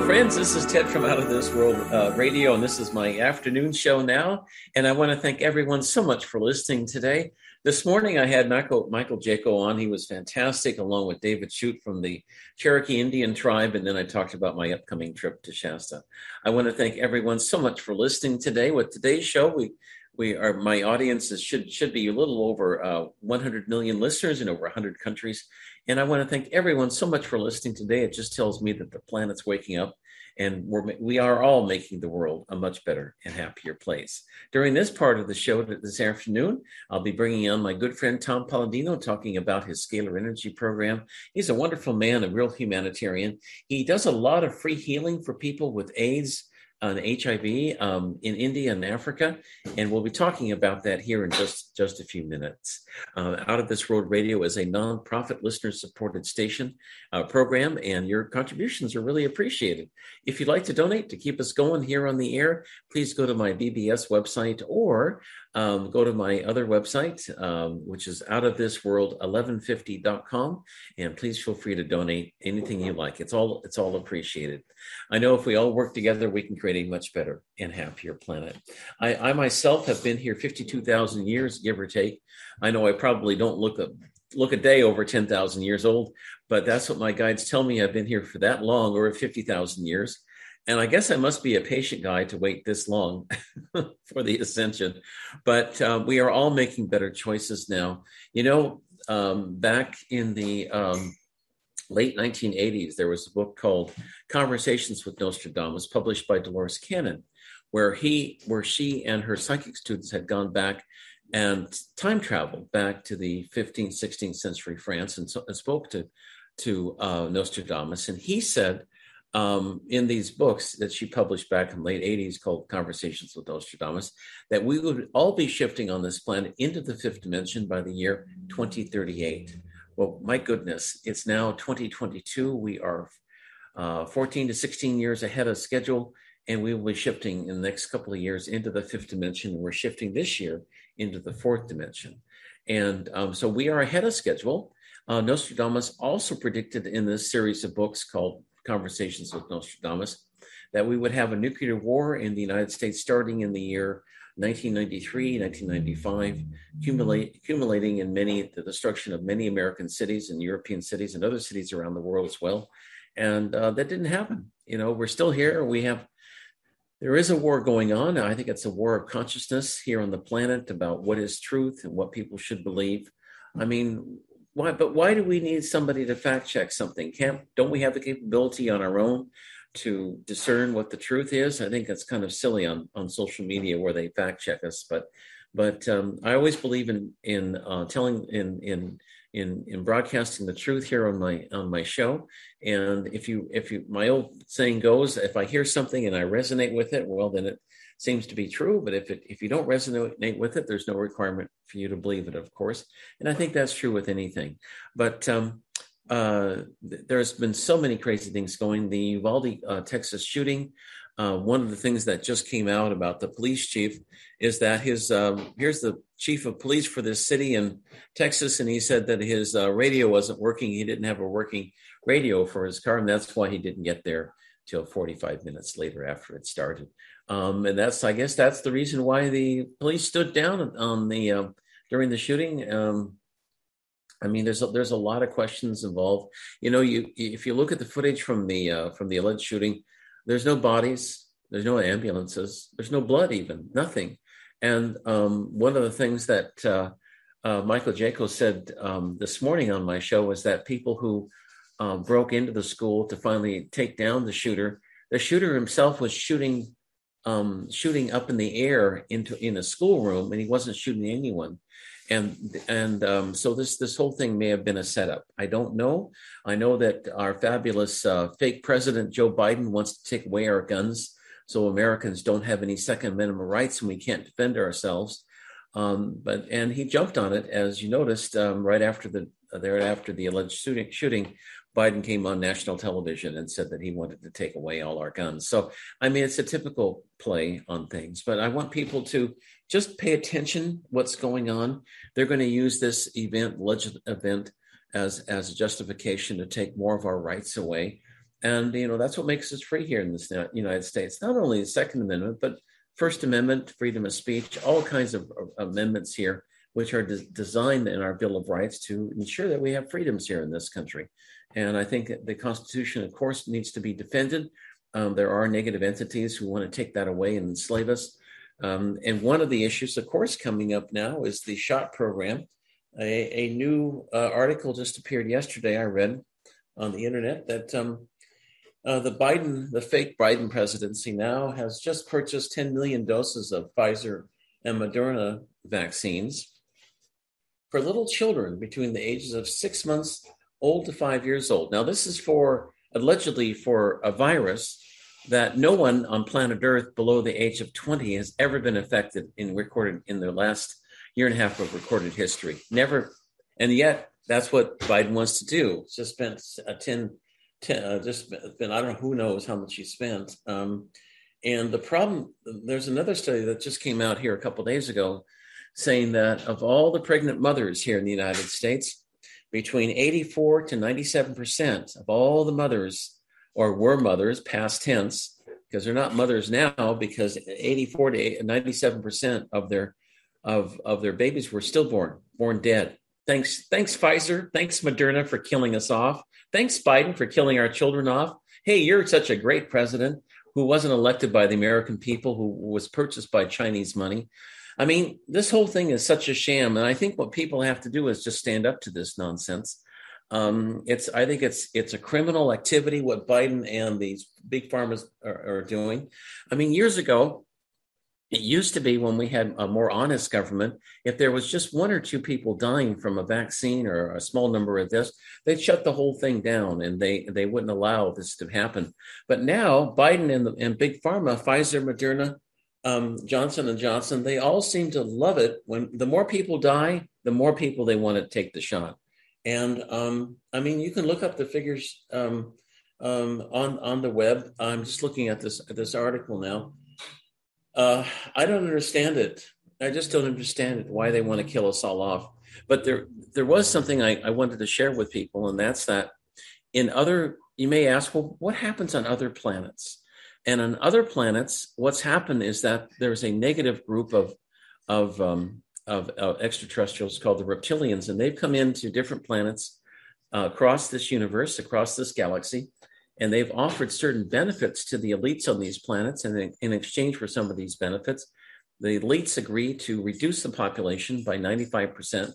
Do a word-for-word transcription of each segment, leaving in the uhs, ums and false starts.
friends. This is Ted from Out of This World uh, Radio, and this is my afternoon show now. And I want to thank everyone so much for listening today. This morning, I had Michael, Michael Jaco on. He was fantastic, along with David Shute from the Cherokee Indian tribe. And then I talked about my upcoming trip to Shasta. I want to thank everyone so much for listening today. With today's show, we we are my audience is, should should be a little over uh, one hundred million listeners in over one hundred countries. And I want to thank everyone so much for listening today. It just tells me that the planet's waking up, and we're, we are all making the world a much better and happier place. During this part of the show this afternoon, I'll be bringing on my good friend Tom Palladino, talking about his Scalar Energy program. He's a wonderful man, a real humanitarian. He does a lot of free healing for people with AIDS and H I V um, in India and Africa, and we'll be talking about that here in just, just a few minutes. Uh, Out of This World Radio is a nonprofit listener-supported station uh, program, and your contributions are really appreciated. If you'd like to donate to keep us going here on the air, please go to my B B S website or um, go to my other website, um, which is out of this world eleven fifty dot com, and please feel free to donate anything you like. It's all it's all appreciated. I know if we all work together, we can create a much better and happier planet. I, I myself have been here fifty-two thousand years, give or take. I know I probably don't look a look a day over ten thousand years old, but that's what my guides tell me. I've been here for that long, or fifty thousand years. And I guess I must be a patient guy to wait this long for the ascension. But uh, we are all making better choices now. You know, um, back in the um, late nineteen eighties, there was a book called Conversations with Nostradamus, published by Dolores Cannon, where he, where she and her psychic students had gone back and time traveled back to the fifteenth, sixteenth century France, and, so, and spoke to to uh, Nostradamus. And he said, um, in these books that she published back in the late eighties called Conversations with Nostradamus, that we would all be shifting on this planet into the fifth dimension by the year twenty thirty-eight. Well, my goodness, it's now twenty twenty-two. We are uh, fourteen to sixteen years ahead of schedule, and we will be shifting in the next couple of years into the fifth dimension. We're shifting this year into the fourth dimension. And um, so we are ahead of schedule. Uh, Nostradamus also predicted in this series of books called Conversations with Nostradamus that we would have a nuclear war in the United States starting in the year nineteen ninety-three, nineteen ninety-five, accumulate, accumulating in many, the destruction of many American cities and European cities and other cities around the world as well. And uh, that didn't happen. You know, we're still here. We have, there is a war going on. I think it's a war of consciousness here on the planet about what is truth and what people should believe. I mean, why, but why do we need somebody to fact check something? Can't, don't we have the capability on our own to discern what the truth is? I think that's kind of silly on, on social media where they fact check us. But but um, I always believe in in uh, telling in in in in broadcasting the truth here on my on my show. And if you if you my old saying goes, if I hear something and I resonate with it, well, then it seems to be true. But if it if you don't resonate with it, there's no requirement for you to believe it, of course. And I think that's true with anything. But um, Uh, there's been so many crazy things going. The Uvalde, uh, Texas shooting. Uh, one of the things that just came out about the police chief is that his um, here's the chief of police for this city in Texas, and he said that his uh, radio wasn't working. He didn't have a working radio for his car, and that's why he didn't get there till forty-five minutes later after it started. Um, and that's, I guess, that's the reason why the police stood down on the uh, during the shooting. Um, I mean, there's a, there's a lot of questions involved. You know, you if you look at the footage from the uh, from the alleged shooting, there's no bodies, there's no ambulances, there's no blood, even nothing. And um, one of the things that uh, uh, Michael Jaco said um, this morning on my show was that people who uh, broke into the school to finally take down the shooter, the shooter himself was shooting um, shooting up in the air into in a schoolroom, and he wasn't shooting anyone. And and um, so this this whole thing may have been a setup. I don't know. I know that our fabulous uh, fake president, Joe Biden, wants to take away our guns so Americans don't have any Second Amendment rights and we can't defend ourselves. Um, but and he jumped on it, as you noticed, um, right after the there after the alleged shooting, shooting. Biden came on national television and said that he wanted to take away all our guns. So, I mean, it's a typical play on things, but I want people to just pay attention what's going on. They're going to use this event, alleged event, as, as a justification to take more of our rights away. And, you know, that's what makes us free here in the United States. Not only the Second Amendment, but First Amendment, freedom of speech, all kinds of amendments here, which are de- designed in our Bill of Rights to ensure that we have freedoms here in this country. And I think the Constitution, of course, needs to be defended. Um, there are negative entities who want to take that away and enslave us. Um, and one of the issues, of course, coming up now is the SHOT program. A, a new uh, article just appeared yesterday, I read on the internet, that um, uh, the Biden, the fake Biden presidency now has just purchased ten million doses of Pfizer and Moderna vaccines for little children between the ages of six months old to five years old. Now, this is for allegedly for a virus that no one on planet Earth below the age of twenty has ever been affected in recorded in the last year and a half of recorded history. Never. And yet that's what Biden wants to do. Just spent a ten, ten uh, just been, I don't know who knows how much he spent. Um, and the problem, there's another study that just came out here a couple of days ago saying that of all the pregnant mothers here in the United States, between eighty-four to ninety-seven percent of all the mothers, or were mothers, past tense, because they're not mothers now, because eighty-four to ninety-seven percent of their of, of their babies were stillborn, born dead. Thanks, thanks, Pfizer. Thanks, Moderna, for killing us off. Thanks, Biden, for killing our children off. Hey, you're such a great president who wasn't elected by the American people, who was purchased by Chinese money. I mean, this whole thing is such a sham. And I think what people have to do is just stand up to this nonsense. Um, it's, I think it's, it's a criminal activity, what Biden and these big pharmas are, are doing. I mean, years ago, it used to be when we had a more honest government, if there was just one or two people dying from a vaccine or a small number of this, they'd shut the whole thing down and they, they wouldn't allow this to happen. But now Biden and, the, and big pharma, Pfizer, Moderna, um, Johnson and Johnson, they all seem to love it. When the more people die, the more people they want to take the shot. And um, I mean, you can look up the figures um, um, on, on the web. I'm just looking at this, at this article now. Uh, I don't understand it. I just don't understand it, why they want to kill us all off. But there there was something I, I wanted to share with people, and that's that in other, you may ask, well, what happens on other planets? And on other planets, what's happened is that there's a negative group of, of, um, of, of extraterrestrials called the reptilians, and they've come into different planets uh, across this universe, across this galaxy, and they've offered certain benefits to the elites on these planets. And in, in exchange for some of these benefits, the elites agree to reduce the population by ninety-five percent.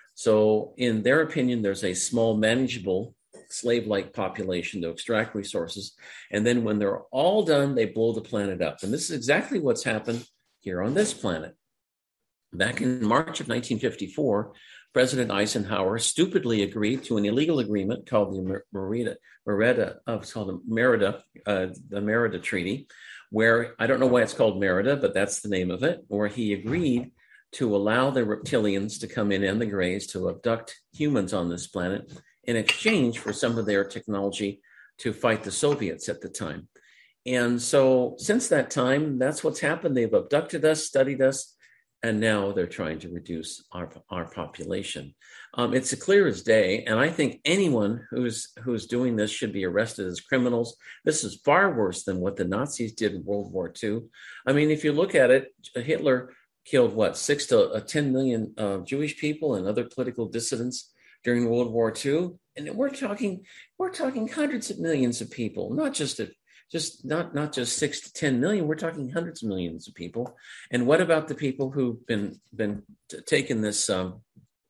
So in their opinion, there's a small, manageable, slave-like population to extract resources. And then when they're all done, they blow the planet up. And this is exactly what's happened here on this planet. Back in March of nineteen fifty-four, President Eisenhower stupidly agreed to an illegal agreement called the Merida, Merida, oh, it's called the Merida, uh, the Merida Treaty, where I don't know why it's called Merida, but that's the name of it, where he agreed to allow the reptilians to come in and the Greys to abduct humans on this planet in exchange for some of their technology to fight the Soviets at the time. And so since that time, that's what's happened. They've abducted us, studied us, and now they're trying to reduce our, our population. Um, it's clear as day, and I think anyone who's who's doing this should be arrested as criminals. This is far worse than what the Nazis did in World War Two. I mean, if you look at it, Hitler killed, what, six to uh, ten million uh, Jewish people and other political dissidents during World War Two. And we're talking, we're talking hundreds of millions of people, not just a Just not not just six to ten million. We're talking hundreds of millions of people. And what about the people who've been been t- taking this um,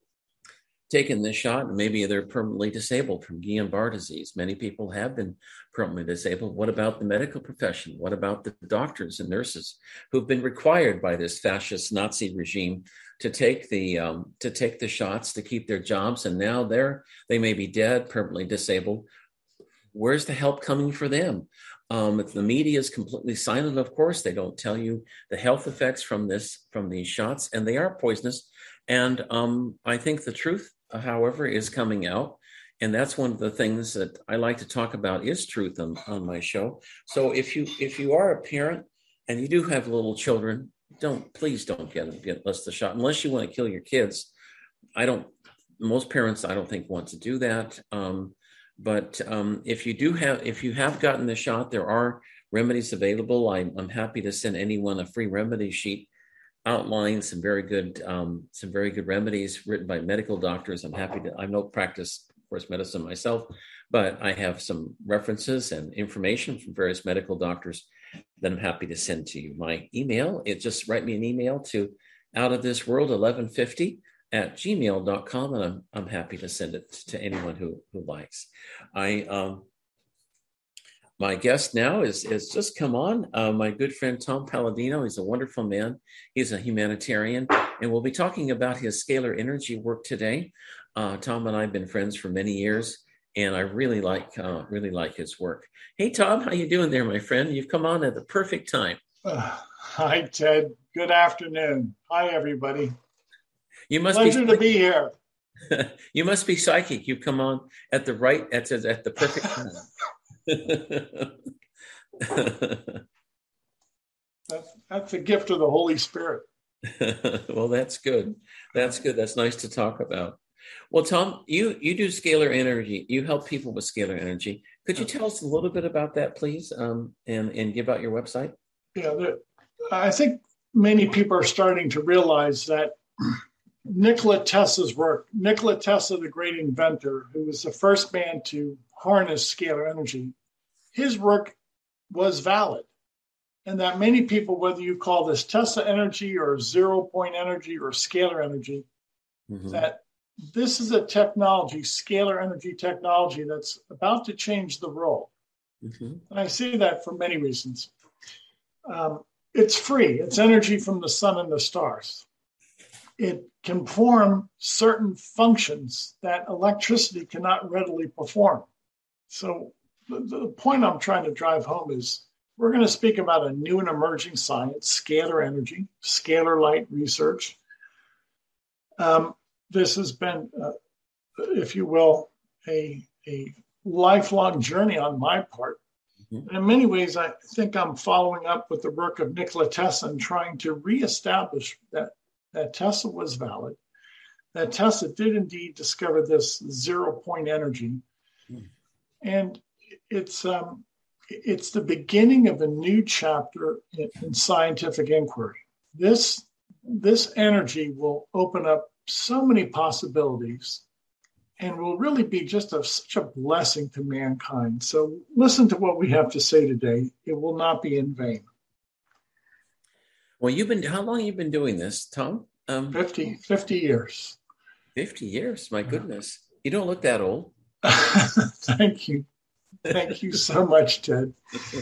taken this shot, and maybe they're permanently disabled from Guillain-Barré disease? Many people have been permanently disabled. What about the medical profession? What about the doctors and nurses who've been required by this fascist Nazi regime to take the um, to take the shots to keep their jobs, and now they're they may be dead, permanently disabled? Where's the help coming for them? Um, the media is completely silent, of course. They don't tell you the health effects from this, from these shots, and they are poisonous. And um, I think the truth, however, is coming out. And that's one of the things that I like to talk about is truth on, on my show. So if you if you are a parent and you do have little children, don't please don't get get less the shot unless you want to kill your kids. I don't. Most parents, I don't think, want to do that. Um, but um, if you do have, if you have gotten the shot, there are remedies available. I'm, I'm happy to send anyone a free remedy sheet outlining some very good, um, some very good remedies written by medical doctors. I'm happy to. I don't practice, of course, medicine myself, but I have some references and information from various medical doctors that I'm happy to send to you. My email, it just write me an email to out of this world eleven fifty at gmail dot com, and I'm I'm happy to send it to anyone who who likes. I um my guest now is is just come on, uh, my good friend Tom Palladino. He's a wonderful man. He's a humanitarian, and we'll be talking about his scalar energy work today. Uh, Tom and I have been friends for many years, and I really like uh, really like his work. Hey, Tom, how you doing there, my friend? You've come on at the perfect time. Uh, hi, Ted. Good afternoon. Hi, everybody. You must Pleasure be to be here. You must be psychic. You come on at the right at at the perfect time. that's, that's a gift of the Holy Spirit. Well, that's good. That's good. That's nice to talk about. Well, Tom, you, you do scalar energy. You help people with scalar energy. Could you tell us a little bit about that, please, um, and, and give out your website? Yeah, the, I think many people are starting to realize that Nikola Tesla's work, Nikola Tesla, the great inventor, who was the first man to harness scalar energy, his work was valid. And that many people, whether you call this Tesla energy or zero point energy or scalar energy, mm-hmm. that this is a technology, scalar energy technology, that's about to change the world. Mm-hmm. And I say that for many reasons. Um, it's free. It's energy from the sun and the stars. It can perform certain functions that electricity cannot readily perform. So the, the point I'm trying to drive home is we're going to speak about a new and emerging science, scalar energy, scalar light research. Um, this has been, uh, if you will, a, a lifelong journey on my part. Mm-hmm. And in many ways, I think I'm following up with the work of Nikola Tesla and trying to reestablish that, that Tesla was valid, that Tesla did indeed discover this zero-point energy. Mm-hmm. And it's um, it's the beginning of a new chapter in, in scientific inquiry. This, this energy will open up so many possibilities and will really be just a, such a blessing to mankind. So listen to what we have to say today. It will not be in vain. Well, you've been, how long have you been doing this, Tom? Um, fifty, fifty years. fifty years, my goodness. You don't look that old. Thank you. Thank you so much, Ted.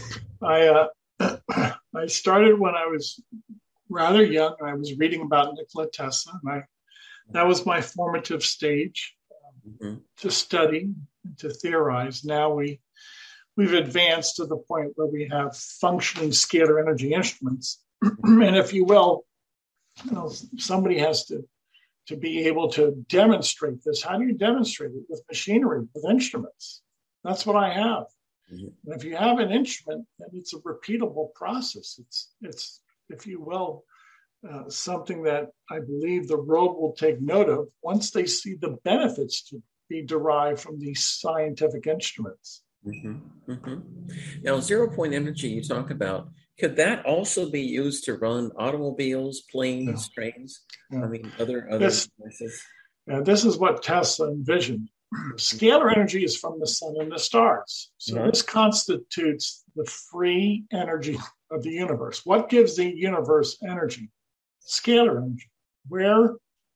I uh, I started when I was rather young. I was reading about Nikola Tesla, and I, that was my formative stage um, mm-hmm. to study, to theorize. Now we, we've advanced to the point where we have functioning scalar energy instruments. And if you will, you know, somebody has to, to be able to demonstrate this. How do you demonstrate it? With machinery, with instruments. That's what I have. Mm-hmm. And if you have an instrument, then it's a repeatable process. It's, it's if you will, uh, something that I believe the world will take note of once they see the benefits to be derived from these scientific instruments. Mm-hmm. Mm-hmm. Now, zero-point energy you talk about, could that also be used to run automobiles, planes, no. trains? No. I mean, other other this, devices? Yeah, this is what Tesla envisioned. Scalar energy is from the sun and the stars. So mm-hmm. this constitutes the free energy of the universe. What gives the universe energy? Scalar energy. Where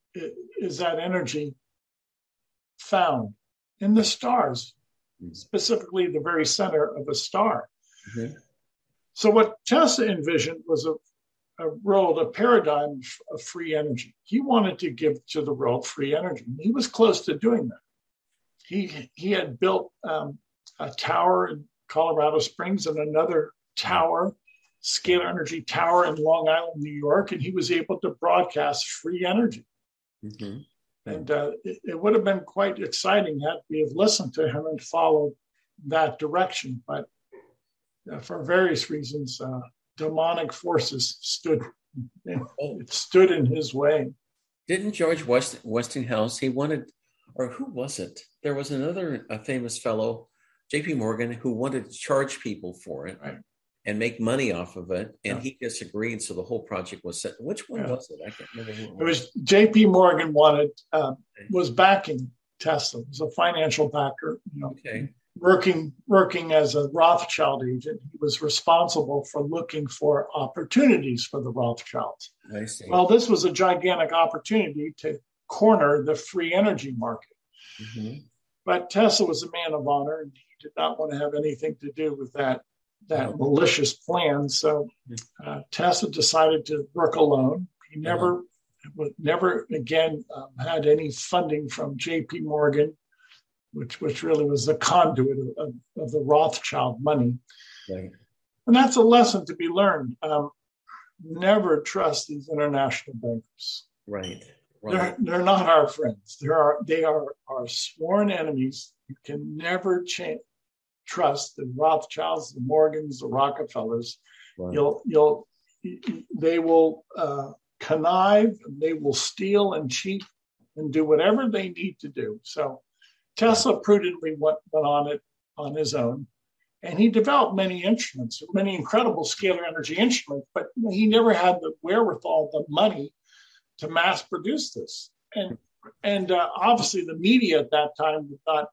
is that energy found? In the stars, mm-hmm. specifically the very center of a star. Mm-hmm. So what Tesla envisioned was a, a world, a paradigm of free energy. He wanted to give to the world free energy. He was close to doing that. He he had built um, a tower in Colorado Springs and another tower, scalar energy tower in Long Island, New York, and he was able to broadcast free energy. Mm-hmm. And uh, it, it would have been quite exciting had we have listened to him and followed that direction. But uh, for various reasons, uh, demonic forces stood it stood in his way. Didn't George West, Westinghouse, he wanted or who was it? There was another a famous fellow, J P Morgan, who wanted to charge people for it. Right. And make money off of it, and yeah. he disagreed. So the whole project was set. Which one yeah. was it? I can't remember who it was. It was J P Morgan wanted uh, was backing Tesla. It was a financial backer. You know, okay. working working as a Rothschild agent. He was responsible for looking for opportunities for the Rothschilds. I see. Well, this was a gigantic opportunity to corner the free energy market. Mm-hmm. But Tesla was a man of honor, and he did not want to have anything to do with that. that malicious plan. So uh, Tesla decided to work alone. He never, uh-huh. never again um, had any funding from J P Morgan, which which really was the conduit of, of, of the Rothschild money. Right. And that's a lesson to be learned. Um, never trust these international bankers. Right. Right. They're, they're not our friends. They are they are our sworn enemies. You can never change. Trust the Rothschilds, the Morgans, the Rockefellers. Right. You'll, you'll, they will uh, connive, and they will steal and cheat and do whatever they need to do. So Tesla prudently went, went on it on his own, and he developed many instruments, many incredible scalar energy instruments, but he never had the wherewithal, the money to mass produce this. And, and uh, obviously the media at that time did not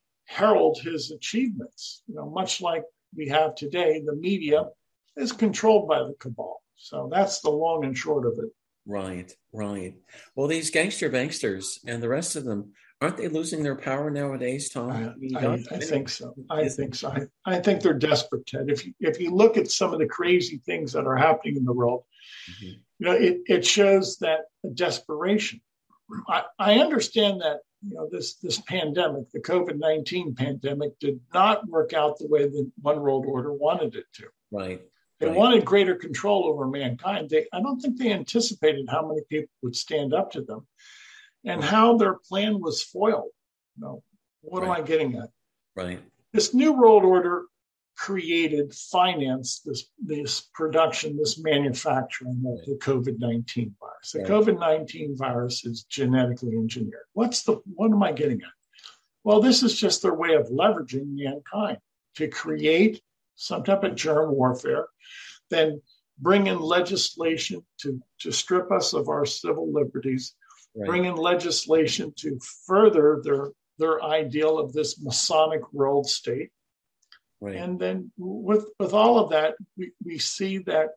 herald his achievements. You know, much like we have today, the media is controlled by the cabal. So that's the long and short of it. Right, right. Well, these gangster banksters and the rest of them, aren't they losing their power nowadays, Tom? I, I, I, I think so. I think so. I, I think they're desperate, Ted. If you, if you look at some of the crazy things that are happening in the world, mm-hmm. you know, it, it shows that desperation. I, I understand that, you know, this this pandemic, the COVID nineteen pandemic, did not work out the way the One World Order wanted it to. Right. They right. wanted greater control over mankind. They, I don't think they anticipated how many people would stand up to them and right. how their plan was foiled. You know, what right. am I getting at? Right. This New World Order created, financed this, this production, this manufacturing of the COVID nineteen virus. The right. COVID nineteen virus is genetically engineered. What's the, what am I getting at? Well, this is just their way of leveraging mankind to create some type of germ warfare, then bring in legislation to, to strip us of our civil liberties, right. bring in legislation to further their, their ideal of this Masonic world state. Right. And then with, with all of that, we, we see that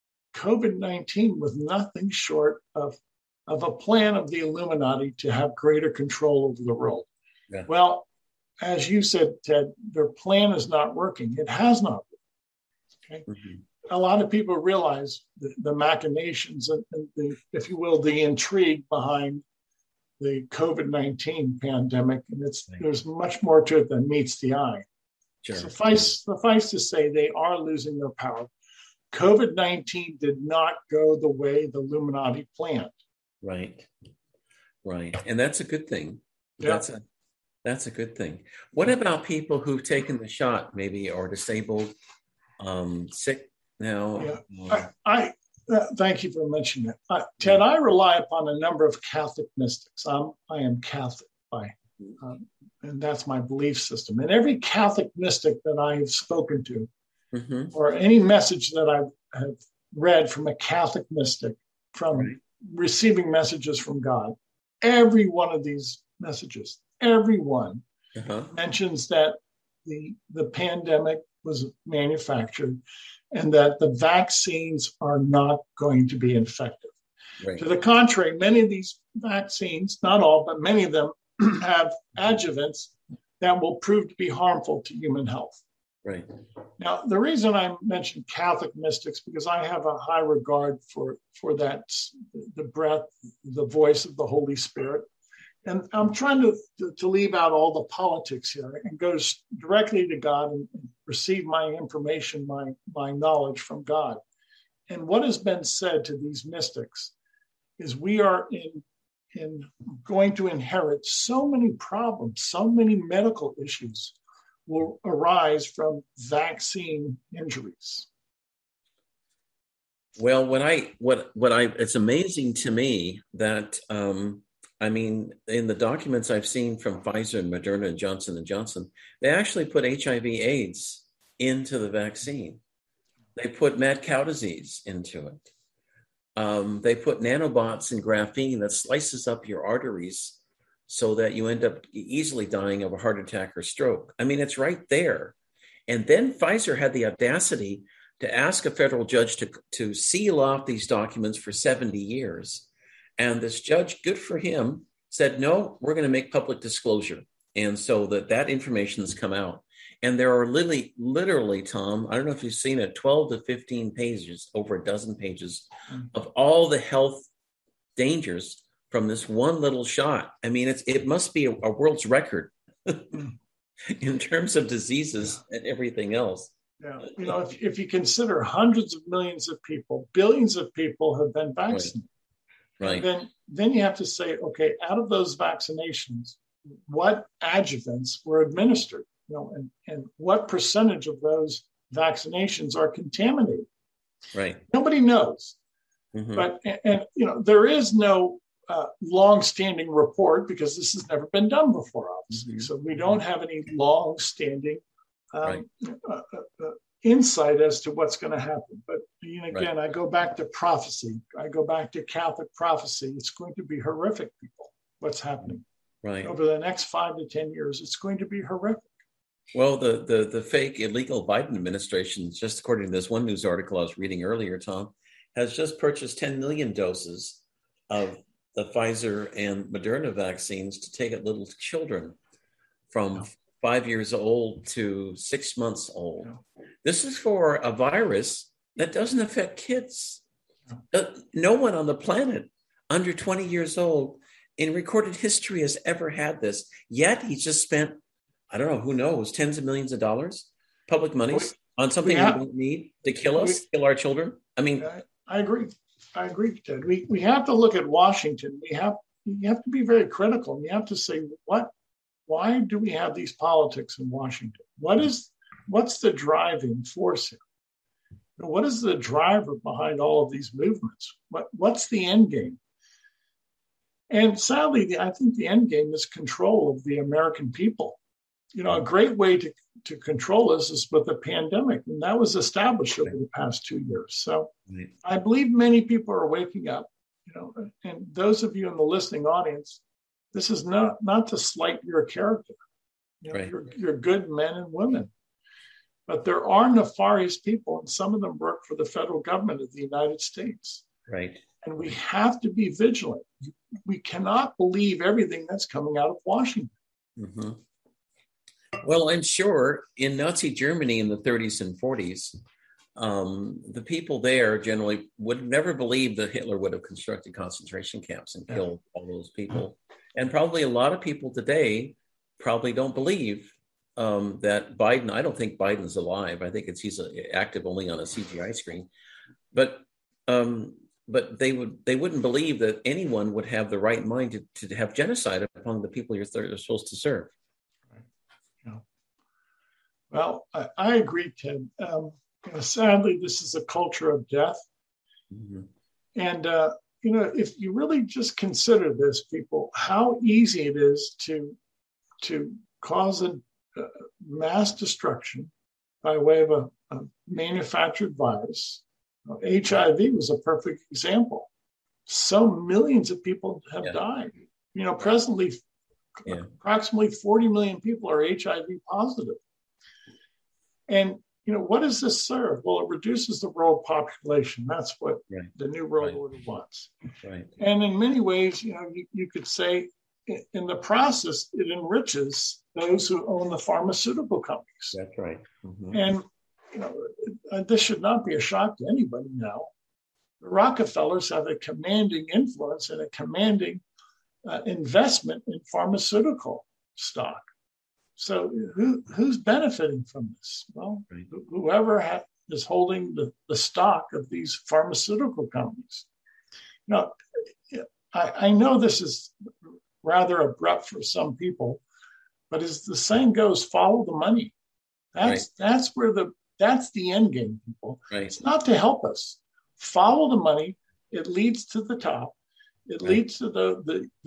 COVID nineteen was nothing short of, of a plan of the Illuminati to have greater control over the world. Yeah. Well, as you said, Ted, their plan is not working. It has not worked. Okay? Mm-hmm. A lot of people realize the, the machinations and, and the, if you will, the intrigue behind the COVID nineteen pandemic. And it's right. there's much more to it than meets the eye. Sure. Suffice, suffice to say, they are losing their power. COVID nineteen did not go the way the Illuminati planned. Right, right, and that's a good thing. Yeah. That's a that's a good thing. What about people who've taken the shot, maybe, or disabled, um, sick now? Yeah. Uh, I, I uh, thank you for mentioning that, uh, Ted. I rely upon a number of Catholic mystics. I'm I am Catholic by. Um, and that's my belief system. And every Catholic mystic that I have spoken to, mm-hmm. or any message that I have read from a Catholic mystic, from right. receiving messages from God, every one of these messages, every one uh-huh. mentions that the, the pandemic was manufactured and that the vaccines are not going to be effective. Right. To the contrary, many of these vaccines, not all, but many of them, have adjuvants that will prove to be harmful to human health. Right. Now, the reason I mentioned Catholic mystics, because I have a high regard for, for that, the breath, the voice of the Holy Spirit. And I'm trying to, to, to leave out all the politics here and go directly to God and receive my information, my, my knowledge from God. And what has been said to these mystics is we are in in going to inherit so many problems, so many medical issues will arise from vaccine injuries. Well, what I what what I it's amazing to me that um, I mean, in the documents I've seen from Pfizer and Moderna and Johnson and Johnson, they actually put H I V AIDS into the vaccine. They put mad cow disease into it. Um, they put nanobots and graphene that slices up your arteries so that you end up easily dying of a heart attack or stroke. I mean, it's right there. And then Pfizer had the audacity to ask a federal judge to, to seal off these documents for seventy years. And this judge, good for him, said, no, we're going to make public disclosure. And so that, that information has come out. And there are literally, literally, Tom, I don't know if you've seen it, twelve to fifteen pages, over a dozen pages of all the health dangers from this one little shot. I mean, it's it must be a, a world's record in terms of diseases and everything else. Yeah, you know, if, if you consider hundreds of millions of people, billions of people have been vaccinated. Right. Then, then you have to say, okay, out of those vaccinations, what adjuvants were administered? You know, and, and what percentage of those vaccinations are contaminated? Right. Nobody knows. Mm-hmm. But, and, and, you know, there is no uh, long-standing report because this has never been done before, obviously. Mm-hmm. So we don't have any long-standing um, right. uh, uh, insight as to what's going to happen. But you know, again, right. I go back to prophecy. I go back to Catholic prophecy. It's going to be horrific, people, what's happening. Right. Over the next five to ten years, it's going to be horrific. Well, the, the the fake illegal Biden administration, just according to this one news article I was reading earlier, Tom, has just purchased ten million doses of the Pfizer and Moderna vaccines to take at little children from oh. five years old to six months old. Oh. This is for a virus that doesn't affect kids. Oh. No one on the planet under twenty years old in recorded history has ever had this. Yet he just spent, I don't know, who knows, tens of millions of dollars, public monies on something we, have, we don't need to kill us, we, kill our children. I mean, I, I agree. I agree, Ted. We we have to look at Washington. We have you have to be very critical. You have to say, what, why do we have these politics in Washington? What is, what's the driving force here? What is the driver behind all of these movements? What what's the end game? And sadly, the, I think the end game is control of the American people. You know, a great way to, to control this is with the pandemic, and that was established over the past two years. So right. I believe many people are waking up, you know, and those of you in the listening audience, this is not, not to slight your character. You know, right. you're, you're good men and women, but there are nefarious people, and some of them work for the federal government of the United States. Right. And we have to be vigilant. We cannot believe everything that's coming out of Washington. Mm-hmm. Well, I'm sure in Nazi Germany in the thirties and forties, um, the people there generally would never believe that Hitler would have constructed concentration camps and killed yeah. all those people. And probably a lot of people today probably don't believe um, that Biden, I don't think Biden's alive. I think it's he's active only on a C G I screen. But um, but they would they wouldn't believe that anyone would have the right mind to, to have genocide among the people you're, they're supposed to serve. Well, I, I agree, Ted. Um, you know, sadly, this is a culture of death. Mm-hmm. And, uh, you know, if you really just consider this, people, how easy it is to, to cause a, a mass destruction by way of a, a manufactured virus. You know, H I V was a perfect example. So millions of people have yeah. died. You know, presently, yeah. approximately forty million people are H I V positive. And, you know, what does this serve? Well, it reduces the world population. That's what right. the New World right. Order wants. Right. And in many ways, you know, you, you could say in the process, it enriches those who own the pharmaceutical companies. That's right. Mm-hmm. And, you know, this should not be a shock to anybody now. The Rockefellers have a commanding influence and a commanding uh, investment in pharmaceutical stock. So who who's benefiting from this? Well, right. whoever ha- is holding the, the stock of these pharmaceutical companies. Now, I, I know this is rather abrupt for some people, but as the saying goes, follow the money. That's right. that's where the that's the end game, people. Right. It's not to help us. Follow the money. It leads to the top. It right. leads to the the the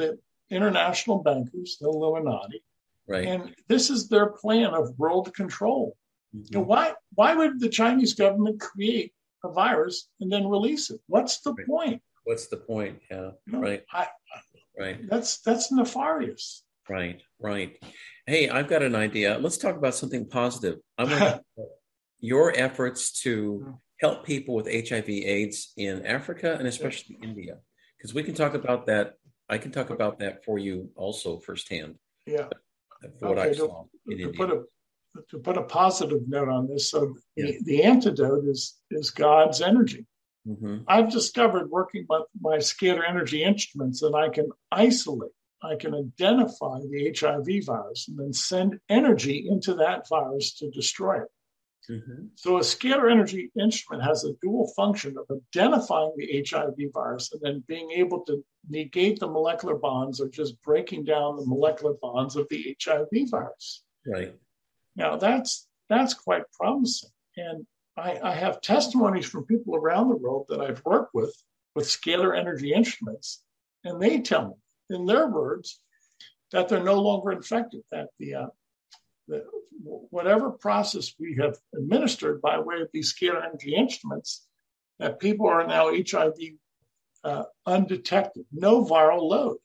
international bankers, the Illuminati. Right. And this is their plan of world control. Mm-hmm. You know, why, why would the Chinese government create a virus and then release it? What's the right. point? What's the point? Yeah, you know, right. I, right. That's that's nefarious. Right, right. Hey, I've got an idea. Let's talk about something positive. I want your efforts to help people with H I V AIDS in Africa and especially India, because we can talk about that. I can talk about that for you also firsthand. Yeah. What okay, I saw to, in to India. Put a, to put a positive note on this, so Yeah. the, the antidote is is God's energy. Mm-hmm. I've discovered working with my scalar energy instruments that I can isolate, I can identify the H I V virus and then send energy into that virus to destroy it. Mm-hmm. So a scalar energy instrument has a dual function of identifying the H I V virus and then being able to negate the molecular bonds or just breaking down the molecular bonds of the H I V virus. Right. Now that's that's quite promising. And I, I have testimonies from people around the world that I've worked with, with scalar energy instruments, and they tell me, in their words, that they're no longer infected, that the, uh, the whatever process we have administered by way of these scalar energy instruments, that people are now H I V uh, undetected, no viral load.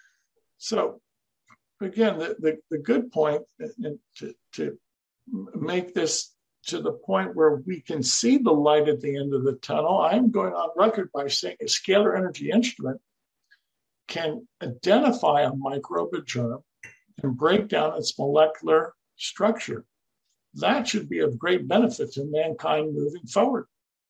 So again, the, the, the good point, and to, to make this to the point where we can see the light at the end of the tunnel, I'm going on record by saying a scalar energy instrument can identify a microbe or germ and break down its molecular structure. That should be of great benefit to mankind moving forward.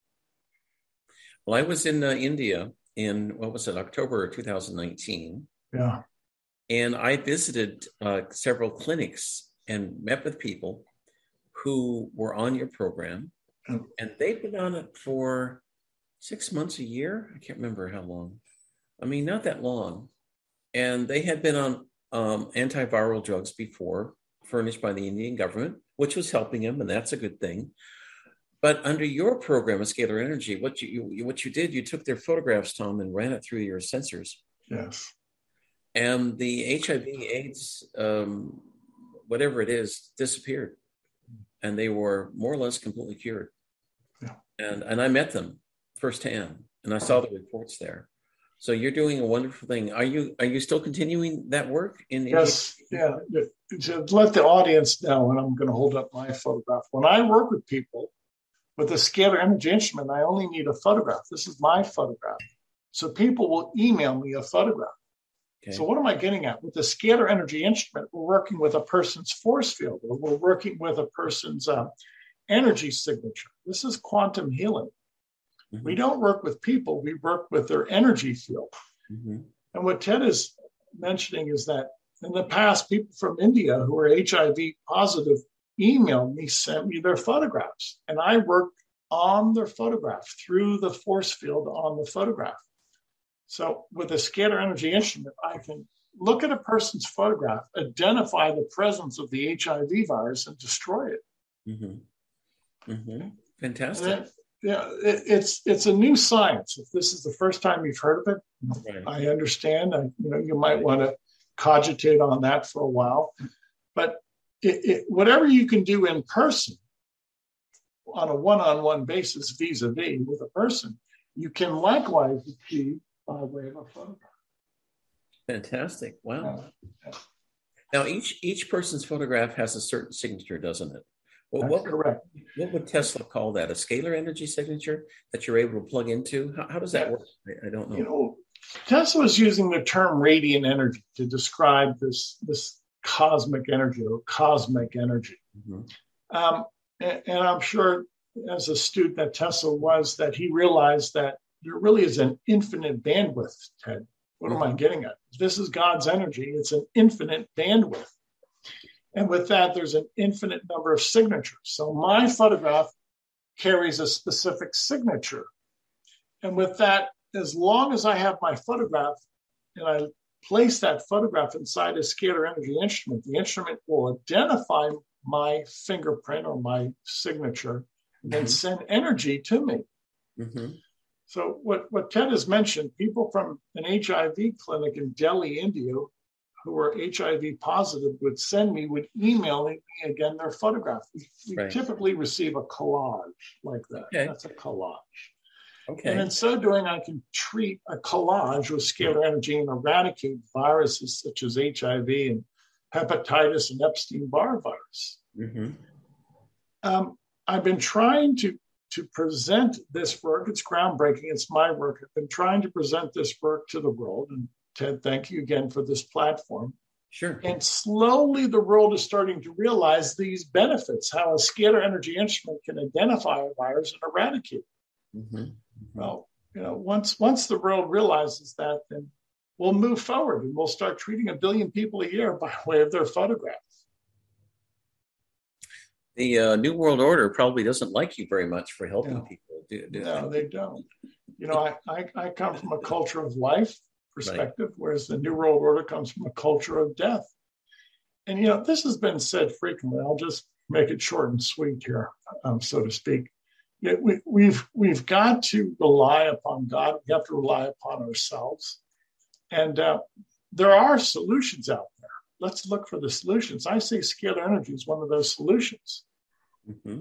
Well, I was in uh, India in, what was it, October two thousand nineteen. Yeah. And I visited uh, several clinics and met with people who were on your program, and they've been on it for six months, a year. I can't remember how long. I mean, not that long. And they had been on um, antiviral drugs before, furnished by the Indian government, which was helping them, and that's a good thing. But under your program of Scalar Energy, what you, you what you did, you took their photographs, Tom, and ran it through your sensors. Yes. And the H I V AIDS, um, whatever it is, disappeared. And they were more or less completely cured. Yeah. And and I met them firsthand, and I saw the reports there. So you're doing a wonderful thing. Are you are you still continuing that work in Yes, India? Yeah. To let the audience know, and I'm going to hold up my photograph. When I work with people with a scalar energy instrument, I only need a photograph. This is my photograph. So people will email me a photograph. Okay. So what am I getting at? With the scalar energy instrument, we're working with a person's force field, or we're working with a person's uh, energy signature. This is quantum healing. Mm-hmm. We don't work with people, we work with their energy field. Mm-hmm. And what Ted is mentioning is that in the past, people from India who are H I V positive emailed me, sent me their photographs, and I worked on their photograph through the force field on the photograph. So with a scalar energy instrument, I can look at a person's photograph, identify the presence of the H I V virus, and destroy it. Mm-hmm. Mm-hmm. Fantastic. It, yeah, it, it's it's a new science. If this is the first time you've heard of it, right. I understand. I, you know, you might right. want to cogitate on that for a while. But it, it, whatever you can do in person, on a one-on-one basis, vis-a-vis with a person, you can likewise achieve by way of a photograph. Fantastic. Wow. Yeah. Now, each each person's photograph has a certain signature, doesn't it? Well, That's what, correct. What would Tesla call that? A scalar energy signature that you're able to plug into? How, how does that yeah. work? I, I don't know. You know, Tesla is using the term radiant energy to describe this, this cosmic energy or cosmic energy. Mm-hmm. Um, and, and I'm sure as a student that Tesla was, that he realized that there really is an infinite bandwidth, Ted. What mm-hmm. am I getting at? This is God's energy. It's an infinite bandwidth. And with that, there's an infinite number of signatures. So my photograph carries a specific signature. And with that, as long as I have my photograph and I place that photograph inside a scalar energy instrument, the instrument will identify my fingerprint or my signature mm-hmm. and send energy to me. Mm-hmm. So what, what Ted has mentioned, people from an H I V clinic in Delhi, India, who were H I V positive would send me, would email me again their photograph. We, we right. typically receive a collage like that. Okay. That's a collage. Okay. And in so doing, I can treat a collage with scalar energy and eradicate viruses such as H I V and hepatitis and Epstein-Barr virus. Mm-hmm. Um, I've been trying to, to present this work. It's groundbreaking. It's my work. I've been trying to present this work to the world. And Ted, thank you again for this platform. Sure. And slowly the world is starting to realize these benefits, how a scalar energy instrument can identify a virus and eradicate it. Mm-hmm. Mm-hmm. Well, you know, once once the world realizes that, then we'll move forward and we'll start treating a billion people a year by way of their photographs. The uh, New World Order probably doesn't like you very much for helping no. people. Do, do no, they don't. You know, I, I, I come from a culture of life perspective, right. whereas the New World Order comes from a culture of death. And, you know, this has been said frequently. I'll just make it short and sweet here, um, so to speak. Yeah, we, we've, we've got to rely upon God. We have to rely upon ourselves. And uh, there are solutions out there. Let's look for the solutions. I say scalar energy is one of those solutions. Mm-hmm.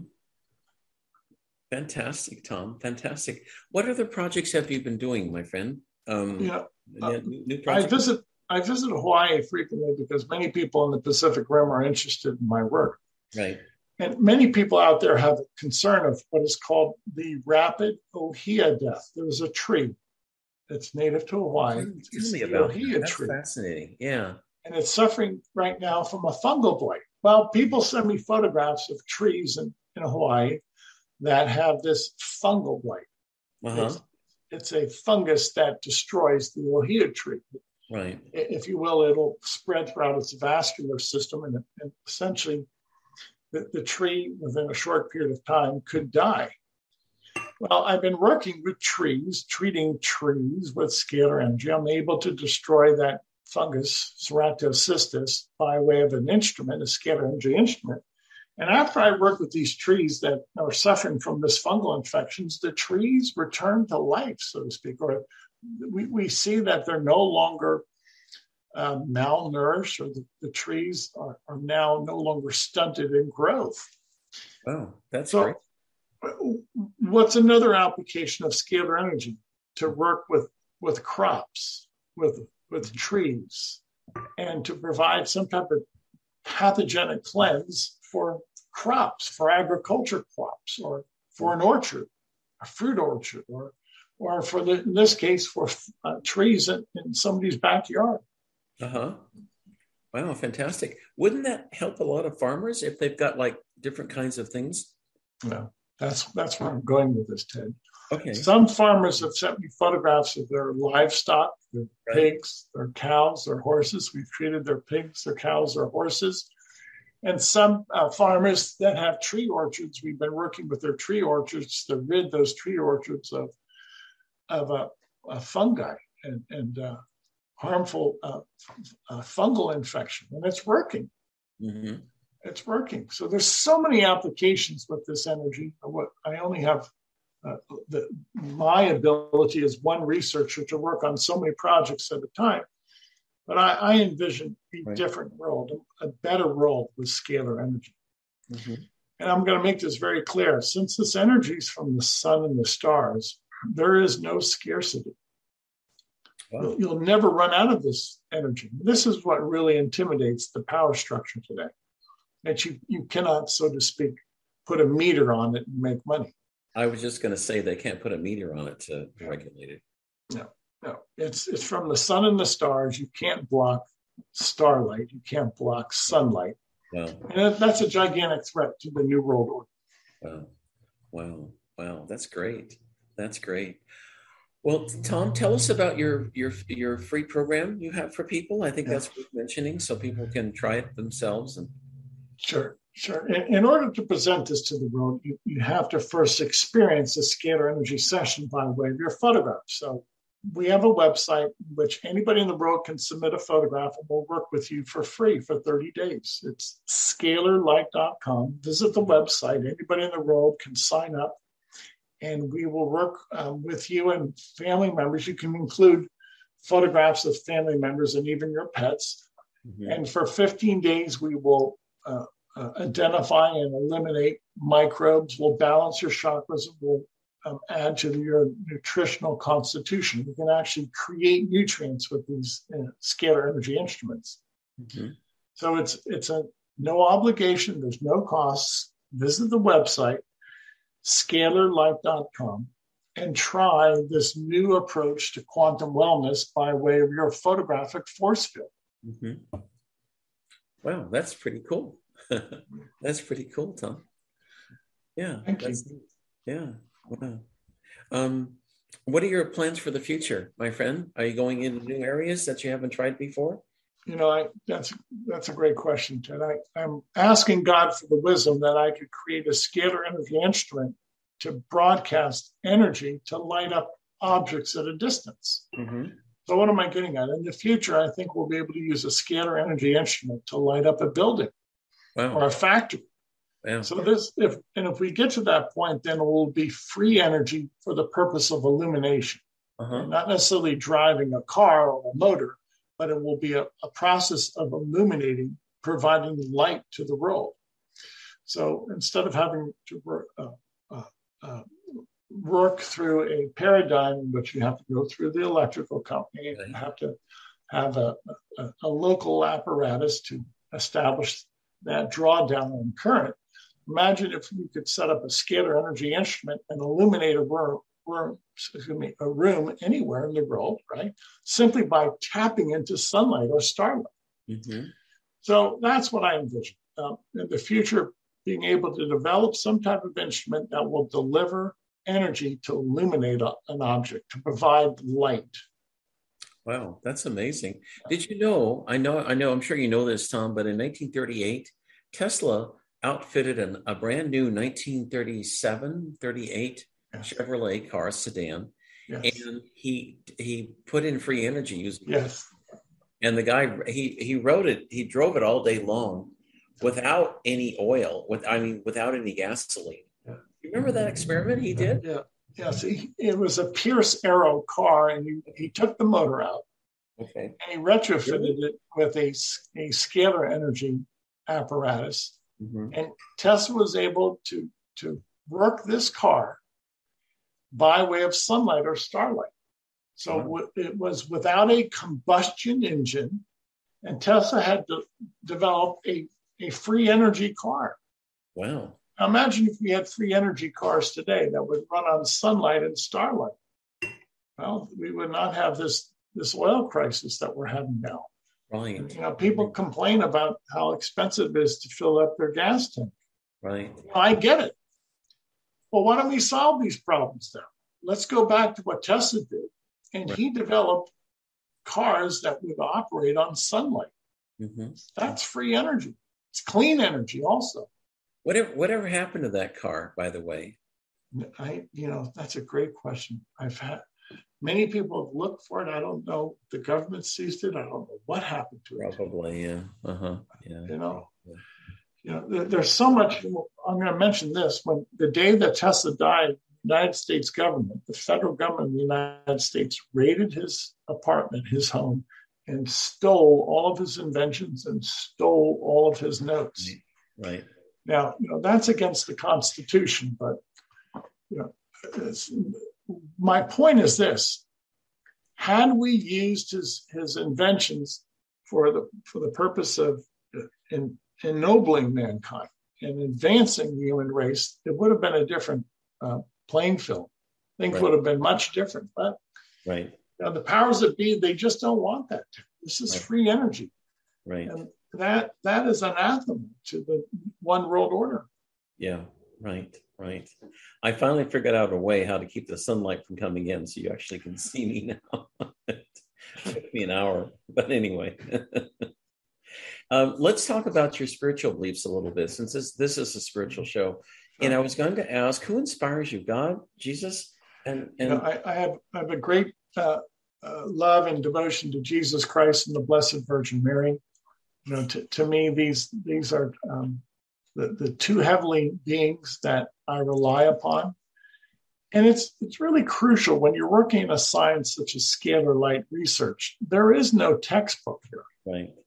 Fantastic, Tom. Fantastic. What other projects have you been doing, my friend? Um, you know, uh, new, new I visit I visit Hawaii frequently because many people in the Pacific Rim are interested in my work. Right. And many people out there have a concern of what is called the rapid ohia death. There's a tree that's native to Hawaii. Tell, it's tell me about ohia that. That's tree. Fascinating. Yeah. And it's suffering right now from a fungal blight. Well, people send me photographs of trees in, in Hawaii that have this fungal blight. Uh-huh. It's, it's a fungus that destroys the ohia tree. Right. If you will, it'll spread throughout its vascular system, and, and essentially the, the tree within a short period of time could die. Well, I've been working with trees, treating trees with scalar energy. I'm able to destroy that fungus, Ceratocystis, by way of an instrument, a scalar energy instrument. And after I work with these trees that are suffering from this fungal infections, the trees return to life, so to speak, or we, we see that they're no longer uh, malnourished, or the, the trees are, are now no longer stunted in growth. Oh, that's so, great. What's another application of scalar energy? To work with, with crops, with, with trees, and to provide some type of pathogenic cleanse for crops, for agriculture crops, or for an orchard, a fruit orchard, or or for the, in this case, for uh, trees in, in somebody's backyard. Uh-huh. Wow, fantastic. Wouldn't that help a lot of farmers if they've got like different kinds of things? No, that's that's where I'm going with this, Ted. Okay. Some farmers have sent me photographs of their livestock, their right. pigs, their cows, their horses. We've treated their pigs, their cows, their horses. And some uh, farmers that have tree orchards, we've been working with their tree orchards to rid those tree orchards of, of a, a fungi and, and uh, harmful uh, uh, fungal infection. And it's working. Mm-hmm. It's working. So there's so many applications with this energy. What I only have uh, the, my ability as one researcher to work on so many projects at a time. But I, I envision a right. different world, a better world with scalar energy. Mm-hmm. And I'm going to make this very clear. Since this energy is from the sun and the stars, there is no scarcity. Wow. You'll, you'll never run out of this energy. This is what really intimidates the power structure today. That you, you cannot, so to speak, put a meter on it and make money. I was just going to say they can't put a meter on it to regulate it. No. No, it's it's from the sun and the stars. You can't block starlight. You can't block sunlight. Wow. And that's a gigantic threat to the New World Order. Wow. Wow. Wow. That's great. That's great. Well, Tom, tell us about your your your free program you have for people. I think yeah. that's worth mentioning so people can try it themselves. And Sure, sure. In, in order to present this to the world, you, you have to first experience a scalar energy session by way of your photograph. So we have a website in which anybody in the world can submit a photograph, and we'll work with you for free for thirty days. It's scalar light dot com. Visit the website. Anybody in the world can sign up, and we will work um, with you and family members. You can include photographs of family members and even your pets. Mm-hmm. And for fifteen days, we will uh, uh, identify and eliminate microbes. We'll balance your chakras. We'll um, add to your nutritional constitution. We can actually create nutrients with these uh, scalar energy instruments. Mm-hmm. So it's it's a no obligation. There's no costs. Visit the website, scalar light dot com, and try this new approach to quantum wellness by way of your photographic force field. Mm-hmm. Wow, that's pretty cool. That's pretty cool, Tom. Yeah. Thank you. Yeah. Wow. Um, what are your plans for the future, my friend? Are you going into new areas that you haven't tried before? You know, I, that's that's a great question, Ted. I, I'm asking God for the wisdom that I could create a scalar energy instrument to broadcast energy to light up objects at a distance. Mm-hmm. So what am I getting at? In the future, I think we'll be able to use a scalar energy instrument to light up a building wow. or a factory. Wow. So this, if and if we get to that point, then it will be free energy for the purpose of illumination. Uh-huh. Not necessarily driving a car or a motor, but it will be a, a process of illuminating, providing light to the world. So instead of having to work, uh, uh, uh, work through a paradigm in which you have to go through the electrical company and you have to have a, a, a local apparatus to establish that drawdown on current, imagine if you could set up a scalar energy instrument and illuminate a room, room, excuse me, a room anywhere in the world, right? Simply by tapping into sunlight or starlight. Mm-hmm. So that's what I envision. Um, in the future, being able to develop some type of instrument that will deliver energy to illuminate a, an object, to provide light. Wow, that's amazing. Did you know, I know, I know, I'm sure you know this, Tom, but in nineteen thirty-eight, Tesla outfitted an, a brand new nineteen thirty-seven, thirty-eight yes. Chevrolet car sedan, yes. and he he put in free energy using yes. it. And the guy, he he rode it, he drove it all day long without any oil, with I mean, without any gasoline. You remember that experiment he did? Yeah. Yes, he, it was a Pierce Arrow car, and he, he took the motor out. Okay. And he retrofitted really? it with a, a scalar energy apparatus. Mm-hmm. And Tesla was able to, to work this car by way of sunlight or starlight. So wow. w- it was without a combustion engine, and Tesla had to develop a, a free energy car. Wow. Now imagine if we had free energy cars today that would run on sunlight and starlight. Well, we would not have this, this oil crisis that we're having now. Right. And, you know, people complain about how expensive it is to fill up their gas tank. Right. I get it. Well, why don't we solve these problems then? Let's go back to what Tesla did. And right. he developed cars that would operate on sunlight. Mm-hmm. That's free energy. It's clean energy also. Whatever, whatever happened to that car, by the way? I, you know, that's a great question. I've had many people have looked for it. I don't know. The government seized it. I don't know what happened to it. Probably, yeah. Uh-huh. Yeah. You know, yeah. you know, there, there's so much. I'm going to mention this. When the day that Tesla died, the United States government, the federal government of the United States, raided his apartment, his home, and stole all of his inventions and stole all of his notes. Right. right. Now, you know, that's against the Constitution, but, you know, my point is this. Had we used his, his inventions for the for the purpose of en, ennobling mankind and advancing the human race, it would have been a different uh, playing field. Things right. would have been much different. But right. you know, the powers that be, they just don't want that. This is right. free energy. Right. And that that is anathema to the one world order. Yeah, right, right. I finally figured out a way how to keep the sunlight from coming in, so you actually can see me now. It took me an hour, but anyway. um, let's talk about your spiritual beliefs a little bit, since this this is a spiritual show. Sure. And I was going to ask, who inspires you? God, Jesus, and and you know, I, I have I have a great uh, uh, love and devotion to Jesus Christ and the Blessed Virgin Mary. You know, to, to me, these these are um, the, the two heavenly beings that I rely upon. And it's it's really crucial when you're working in a science such as scalar light research. There is no textbook here. Right.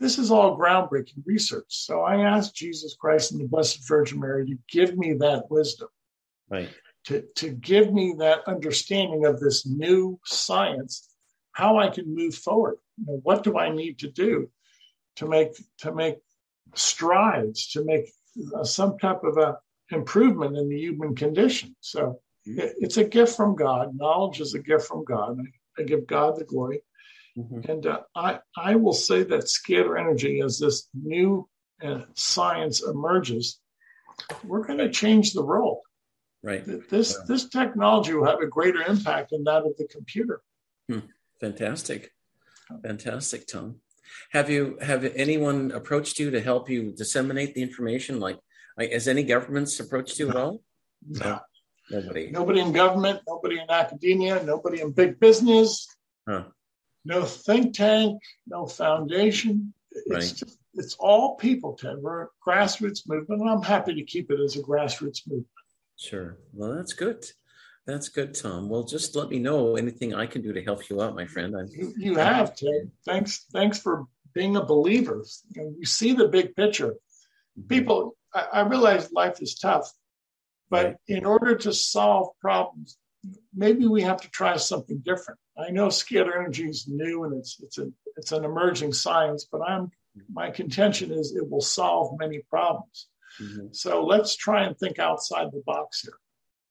this is all groundbreaking research. So I asked Jesus Christ and the Blessed Virgin Mary to give me that wisdom, right? To, to give me that understanding of this new science, how I can move forward. You know, what do I need to do to make to make strides, to make uh, some type of a improvement in the human condition? So it, it's a gift from God. Knowledge is a gift from God. I, I give God the glory. Mm-hmm. And uh, I, I will say that scalar energy, as this new uh, science emerges, we're going to change the world. Right. This yeah. this technology will have a greater impact than that of the computer. Hmm. Fantastic. Fantastic, Tom. Have you have anyone approached you to help you disseminate the information? Like, like has any governments approached you no. at all? No. Nobody. Nobody in government, nobody in academia, nobody in big business. Huh. No think tank, no foundation. It's right. just, it's all people, Ted. We're a grassroots movement, and I'm happy to keep it as a grassroots movement. Sure. Well, that's good. That's good, Tom. Well, just let me know anything I can do to help you out, my friend. I'm, you, you have, Ted. Thanks, thanks for being a believer. You know, you see the big picture. Mm-hmm. People, I, I realize life is tough, but right. in order to solve problems, maybe we have to try something different. I know scalar energy is new and it's it's a it's an emerging science, but I'm my contention is it will solve many problems. Mm-hmm. So let's try and think outside the box here.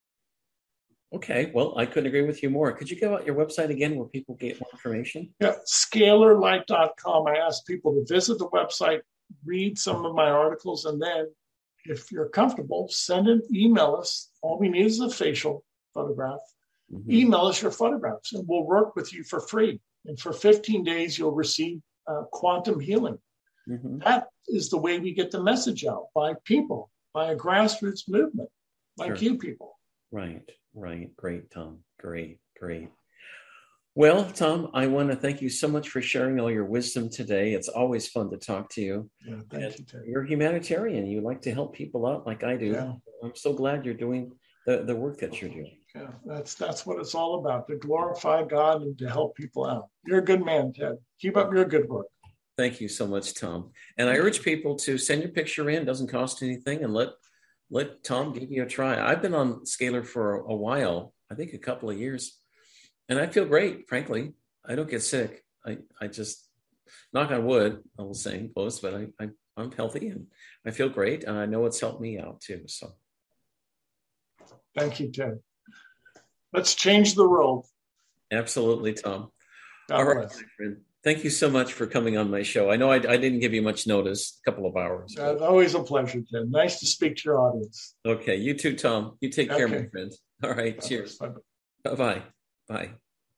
Okay, well, I couldn't agree with you more. Could you give out your website again where people get more information? Yeah, scalar light dot com. I ask people to visit the website, read some of my articles, and then if you're comfortable, send an email us. All we need is a facial photograph. Mm-hmm. Email us your photographs, and we'll work with you for free. And for fifteen days, you'll receive uh, quantum healing. Mm-hmm. That is the way we get the message out, by people, by a grassroots movement like sure. you people. Right, right. Great, Tom. Great, great. Well, Tom, I want to thank you so much for sharing all your wisdom today. It's always fun to talk to you. Yeah, thank you, Ted. You're a humanitarian. You like to help people out like I do. Yeah. I'm so glad you're doing the, the work that you're doing. Yeah, that's that's what it's all about, to glorify God and to help people out. You're a good man, Ted. Keep up your good work. Thank you so much, Tom. And I urge people to send your picture in. It doesn't cost anything, and let let Tom give you a try. I've been on Scalar for a, a while, I think a couple of years, and I feel great, frankly. I don't get sick. I, I just, knock on wood, I was saying close, but I, I, I'm healthy and I feel great, and I know it's helped me out too. So, thank you, Ted. Let's change the world. Absolutely, Tom. God All right, bless. my friend. Thank you so much for coming on my show. I know I, I didn't give you much notice, a couple of hours. Uh, always a pleasure, Ted. Nice to speak to your audience. Okay, you too, Tom. You take care, okay. my friend. All right, Bye-bye. cheers. Bye-bye. Bye-bye. Bye.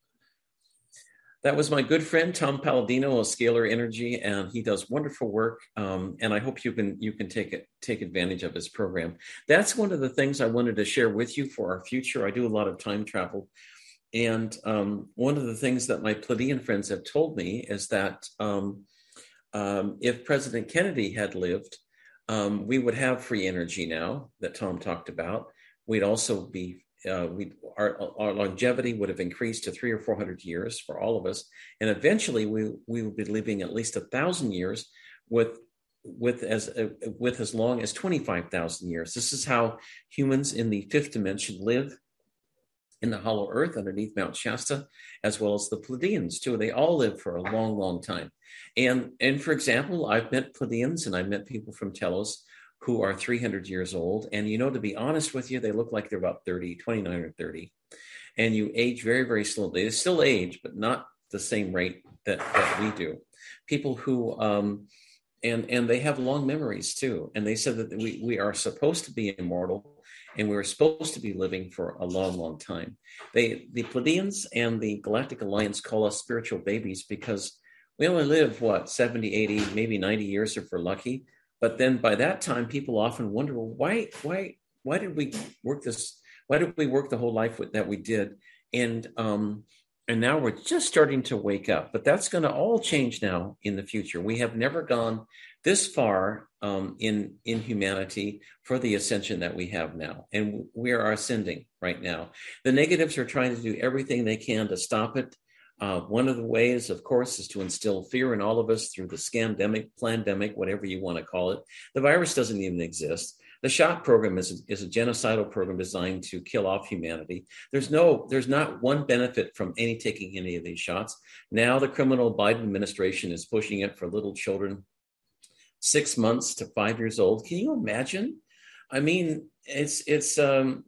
That was my good friend, Tom Palladino of Scalar Energy, and he does wonderful work. Um, and I hope you can you can take it, take advantage of his program. That's one of the things I wanted to share with you for our future. I do a lot of time travel. And um, one of the things that my Pleiadian friends have told me is that um, um, if President Kennedy had lived, um, we would have free energy now that Tom talked about. We'd also be, uh, we our, our longevity would have increased to three or four hundred years for all of us, and eventually we we would be living at least a thousand years with with as uh, with as long as twenty-five thousand years. This is how humans in the fifth dimension live. In the hollow earth underneath Mount Shasta, as well as the Pleiadians too. They all live for a long, long time. And, and for example, I've met Pleiadians and I've met people from Telos who are three hundred years old. And, you know, to be honest with you, they look like they're about thirty, twenty-nine or thirty. And you age very, very slowly. They still age, but not the same rate that, that we do. People who, um, and, and they have long memories too. And they said that we, we are supposed to be immortal, and we were supposed to be living for a long, long time. They, the Pleiadians and the Galactic Alliance call us spiritual babies because we only live, what, seventy, eighty, maybe ninety years if we're lucky. But then by that time, people often wonder, well, why, why, why did we work this? Why did we work the whole life that we did? And, um, and now we're just starting to wake up. But that's going to all change now in the future. We have never gone this far um, in, in humanity for the ascension that we have now. And we are ascending right now. The negatives are trying to do everything they can to stop it. Uh, one of the ways, of course, is to instill fear in all of us through the scandemic, plandemic, whatever you want to call it. The virus doesn't even exist. The shot program is a, is a genocidal program designed to kill off humanity. There's no, there's not one benefit from any taking any of these shots. Now the criminal Biden administration is pushing it for little children, six months to five years old. Can you imagine? I mean, it's it's um,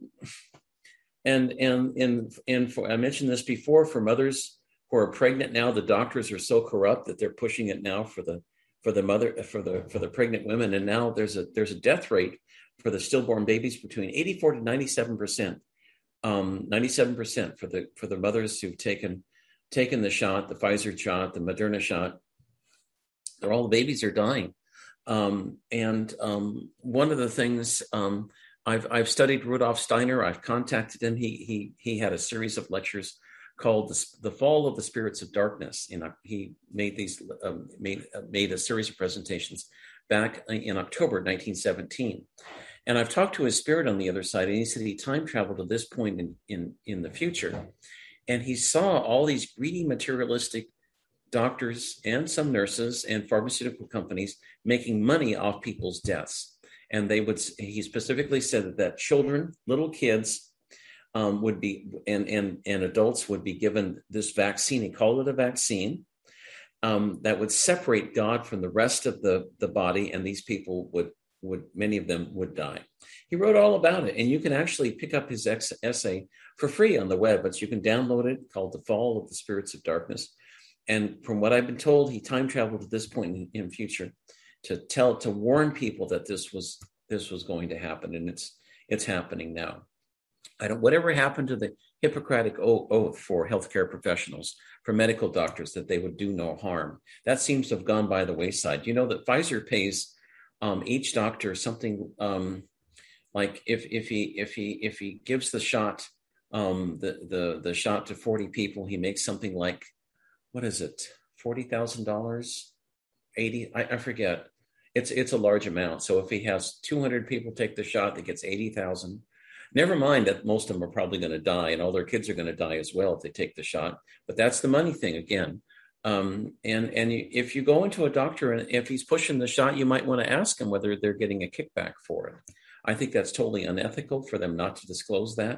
and and and and for, I mentioned this before, for mothers who are pregnant now, the doctors are so corrupt that they're pushing it now for the for the mother for the for the pregnant women, and now there's a there's a death rate for the stillborn babies between eighty-four to ninety-seven percent, um, ninety-seven percent for the for the mothers who've taken taken the shot, the Pfizer shot, the Moderna shot. They're all the babies are dying, um, and um, one of the things. Um, I've I've studied Rudolf Steiner. I've contacted him. He he he had a series of lectures called the, the Fall of the Spirits of Darkness. You know, he made these um, made uh, made a series of presentations back in October nineteen seventeen. And I've talked to his spirit on the other side, and he said he time traveled to this point in in in the future, and he saw all these greedy, materialistic doctors and some nurses and pharmaceutical companies making money off people's deaths. And they would, he specifically said that, that children, little kids um, would be, and, and, and adults would be given this vaccine. He called it a vaccine um, that would separate God from the rest of the, the body. And these people would, would, many of them would die. He wrote all about it. And you can actually pick up his ex- essay for free on the web, but you can download it, called The Fall of the Spirits of Darkness. And from what I've been told, he time traveled to this point in, in future to tell, to warn people that this was this was going to happen, and it's it's happening now. I don't. Whatever happened to the Hippocratic oath for healthcare professionals, for medical doctors, that they would do no harm? That seems to have gone by the wayside. You know that Pfizer pays um, each doctor something um, like if if he if he if he gives the shot um, the the the shot to forty people, he makes something like, what is it, forty thousand dollars, eighty? I, I forget. It's it's a large amount. So if he has two hundred people take the shot, that gets eighty thousand. Never mind that most of them are probably going to die, and all their kids are going to die as well if they take the shot. But that's the money thing again. Um, and and if you go into a doctor and if he's pushing the shot, you might want to ask him whether they're getting a kickback for it. I think that's totally unethical for them not to disclose that.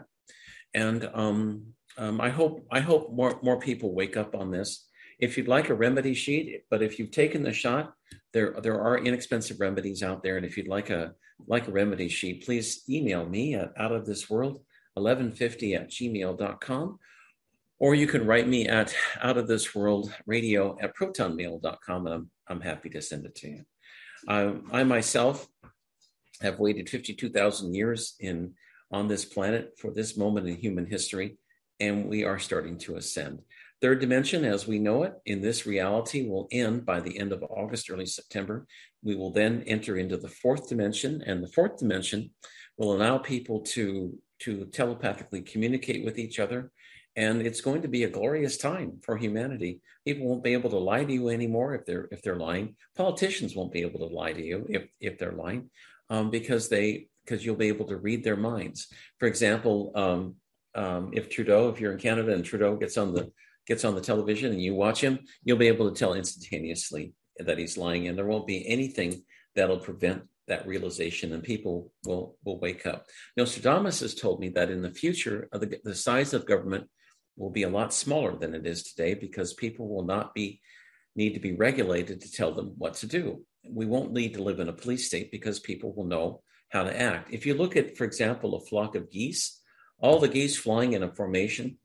And um, um, I hope I hope more more people wake up on this. If you'd like a remedy sheet, but if you've taken the shot, there there are inexpensive remedies out there. And if you'd like a like a remedy sheet, please email me at outofthisworld eleven fifty at gmail dot com, or you can write me at outofthisworldradio at protonmail dot com, and I'm I'm happy to send it to you. I, I myself have waited fifty-two thousand years in on this planet for this moment in human history, and we are starting to ascend. Third dimension, as we know it, in this reality, will end by the end of August, early September. We will then enter into the fourth dimension, and the fourth dimension will allow people to, to telepathically communicate with each other. And it's going to be a glorious time for humanity. People won't be able to lie to you anymore if they're if they're lying. Politicians won't be able to lie to you if, if they're lying, um, because they because you'll be able to read their minds. For example, um, um, if Trudeau, if you're in Canada and Trudeau gets on the gets on the television and you watch him, you'll be able to tell instantaneously that he's lying, and there won't be anything that'll prevent that realization, and people will will wake up. Nostradamus has told me that in the future, uh, the, the size of government will be a lot smaller than it is today, because people will not be need to be regulated to tell them what to do. We won't need to live in a police state because people will know how to act. If you look at, for example, a flock of geese, all the geese flying in a formation,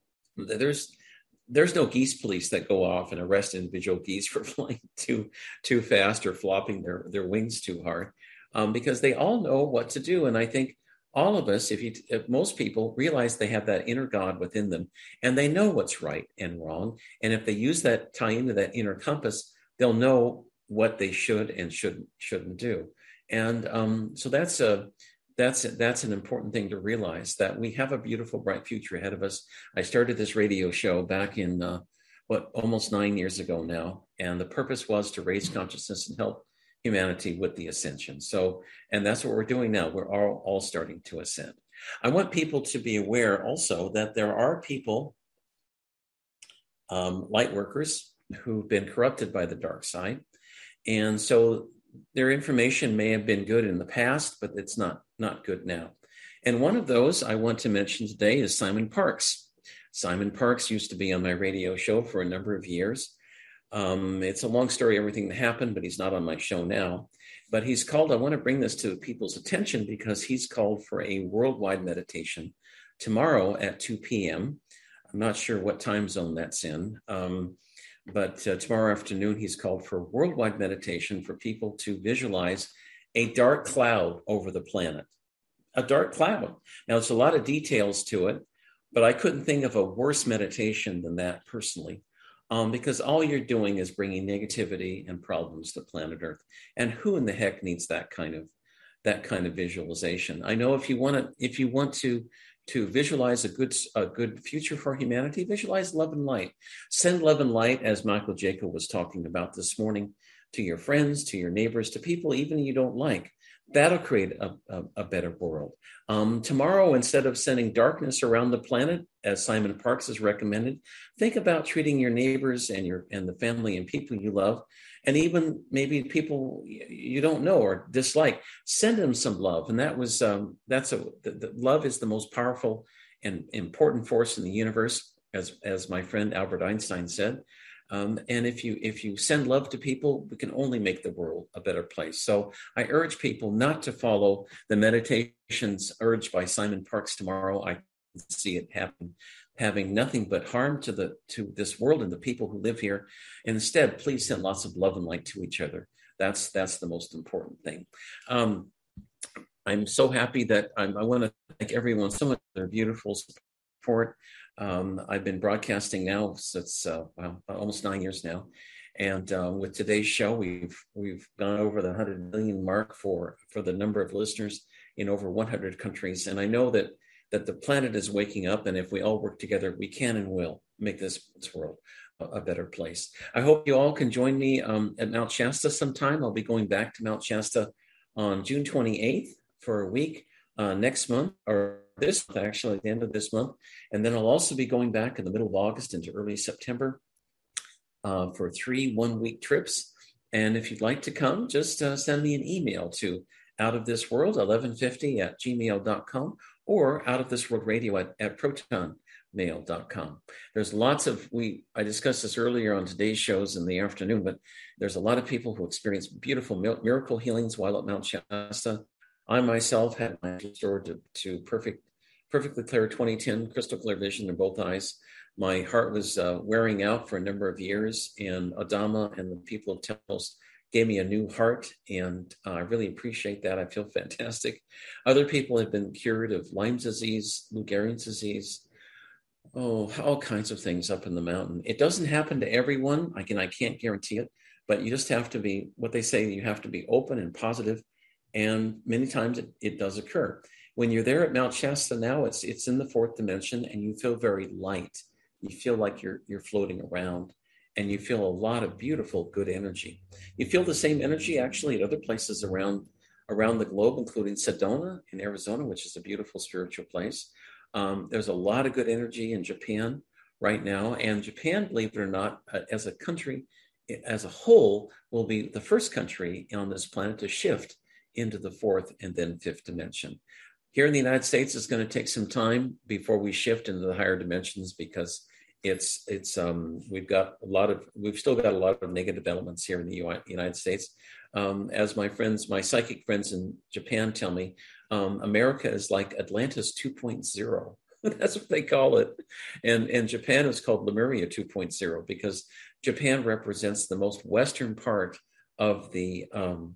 there's There's no geese police that go off and arrest individual geese for flying too too fast or flopping their, their wings too hard, um, because they all know what to do. And I think all of us, if you, if most people realize they have that inner God within them, and they know what's right and wrong. And if they use that, tie into that inner compass, they'll know what they should and shouldn't shouldn't do. And um, so that's a That's that's an important thing to realize, that we have a beautiful, bright future ahead of us. I started this radio show back in, uh, what, almost nine years ago now. And the purpose was to raise consciousness and help humanity with the ascension. So, and that's what we're doing now. We're all, all starting to ascend. I want people to be aware also that there are people um, light workers who've been corrupted by the dark side. And so their information may have been good in the past, but it's not, not good now. And one of those I want to mention today is Simon Parkes. Simon Parkes used to be on my radio show for a number of years. Um, it's a long story, everything that happened, but he's not on my show now. But he's called, I want to bring this to people's attention because he's called for a worldwide meditation tomorrow at two p.m. I'm not sure what time zone that's in, um, but uh, tomorrow afternoon, he's called for worldwide meditation for people to visualize a dark cloud over the planet, a dark cloud. Now, it's a lot of details to it, but I couldn't think of a worse meditation than that personally. Um, because all you're doing is bringing negativity and problems to planet Earth. And who in the heck needs that kind of that kind of visualization? I know if you want to if you want to to visualize a good a good future for humanity, visualize love and light. Send love and light, as Michael Jaco was talking about this morning, to your friends, to your neighbors, to people even you don't like. That'll create a, a, a better world. Um, tomorrow, instead of sending darkness around the planet, as Simon Parkes has recommended, think about treating your neighbors and your and the family and people you love, and even maybe people you don't know or dislike. Send them some love, and that was um, that's a the, the love is the most powerful and important force in the universe, as as my friend Albert Einstein said. Um, and if you if you send love to people, we can only make the world a better place. So I urge people not to follow the meditations urged by Simon Parkes tomorrow. I see it happen, having nothing but harm to the to this world and the people who live here. And instead, please send lots of love and light to each other. That's that's the most important thing. Um, I'm so happy that I'm, I want to thank everyone so much for their beautiful support. Um, I've been broadcasting now since uh, well, almost nine years now, and uh, with today's show, we've we've gone over the one hundred million mark for for the number of listeners in over one hundred countries. And I know that that the planet is waking up, and if we all work together, we can and will make this, this world a, a better place. I hope you all can join me um, at Mount Shasta sometime. I'll be going back to Mount Shasta on June twenty-eighth for a week uh, next month, or this month, actually, at the end of this month. And then I'll also be going back in the middle of August into early September uh, for three one-week trips. And if you'd like to come, just uh, send me an email to outofthisworld eleven fifty at gmail dot com or outofthisworldradio at, at proton mail dot com. There's lots of, we I discussed this earlier on today's shows in the afternoon, but there's a lot of people who experience beautiful miracle healings while at Mount Shasta. I myself had my restored to, to perfect, perfectly clear twenty ten crystal clear vision in both eyes. My heart was uh, wearing out for a number of years, and Adama and the people of Telos gave me a new heart, and uh, I really appreciate that. I feel fantastic. Other people have been cured of Lyme disease, Lou Gehrig's disease, oh, all kinds of things up in the mountain. It doesn't happen to everyone. I can, I can't guarantee it, but you just have to be, what they say, you have to be open and positive. And many times it, it does occur. When you're there at Mount Shasta now, it's it's in the fourth dimension, and you feel very light. You feel like you're you're floating around, and you feel a lot of beautiful, good energy. You feel the same energy actually at other places around around the globe, including Sedona in Arizona, which is a beautiful spiritual place. Um, there's a lot of good energy in Japan right now, and Japan, believe it or not, uh, as a country, as a whole, will be the first country on this planet to shift into the fourth and then fifth dimension. Here in the United States, it's going to take some time before we shift into the higher dimensions, because it's it's um, we've got a lot of we've still got a lot of negative elements here in the United States. Um, as my friends, my psychic friends in Japan tell me, um, America is like Atlantis two point oh. That's what they call it, and and Japan is called Lemuria two point oh because Japan represents the most western part of the um,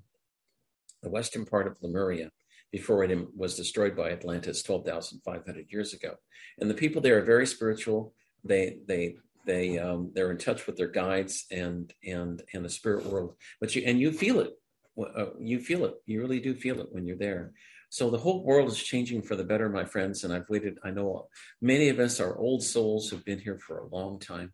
the western part of Lemuria before it was destroyed by Atlantis twelve thousand five hundred years ago. And the people there are very spiritual. They they they um, they're in touch with their guides and and and the spirit world. But you and you feel it. Uh, you feel it. You really do feel it when you're there. So the whole world is changing for the better, my friends. And I've waited. I know many of us are old souls who've been here for a long time.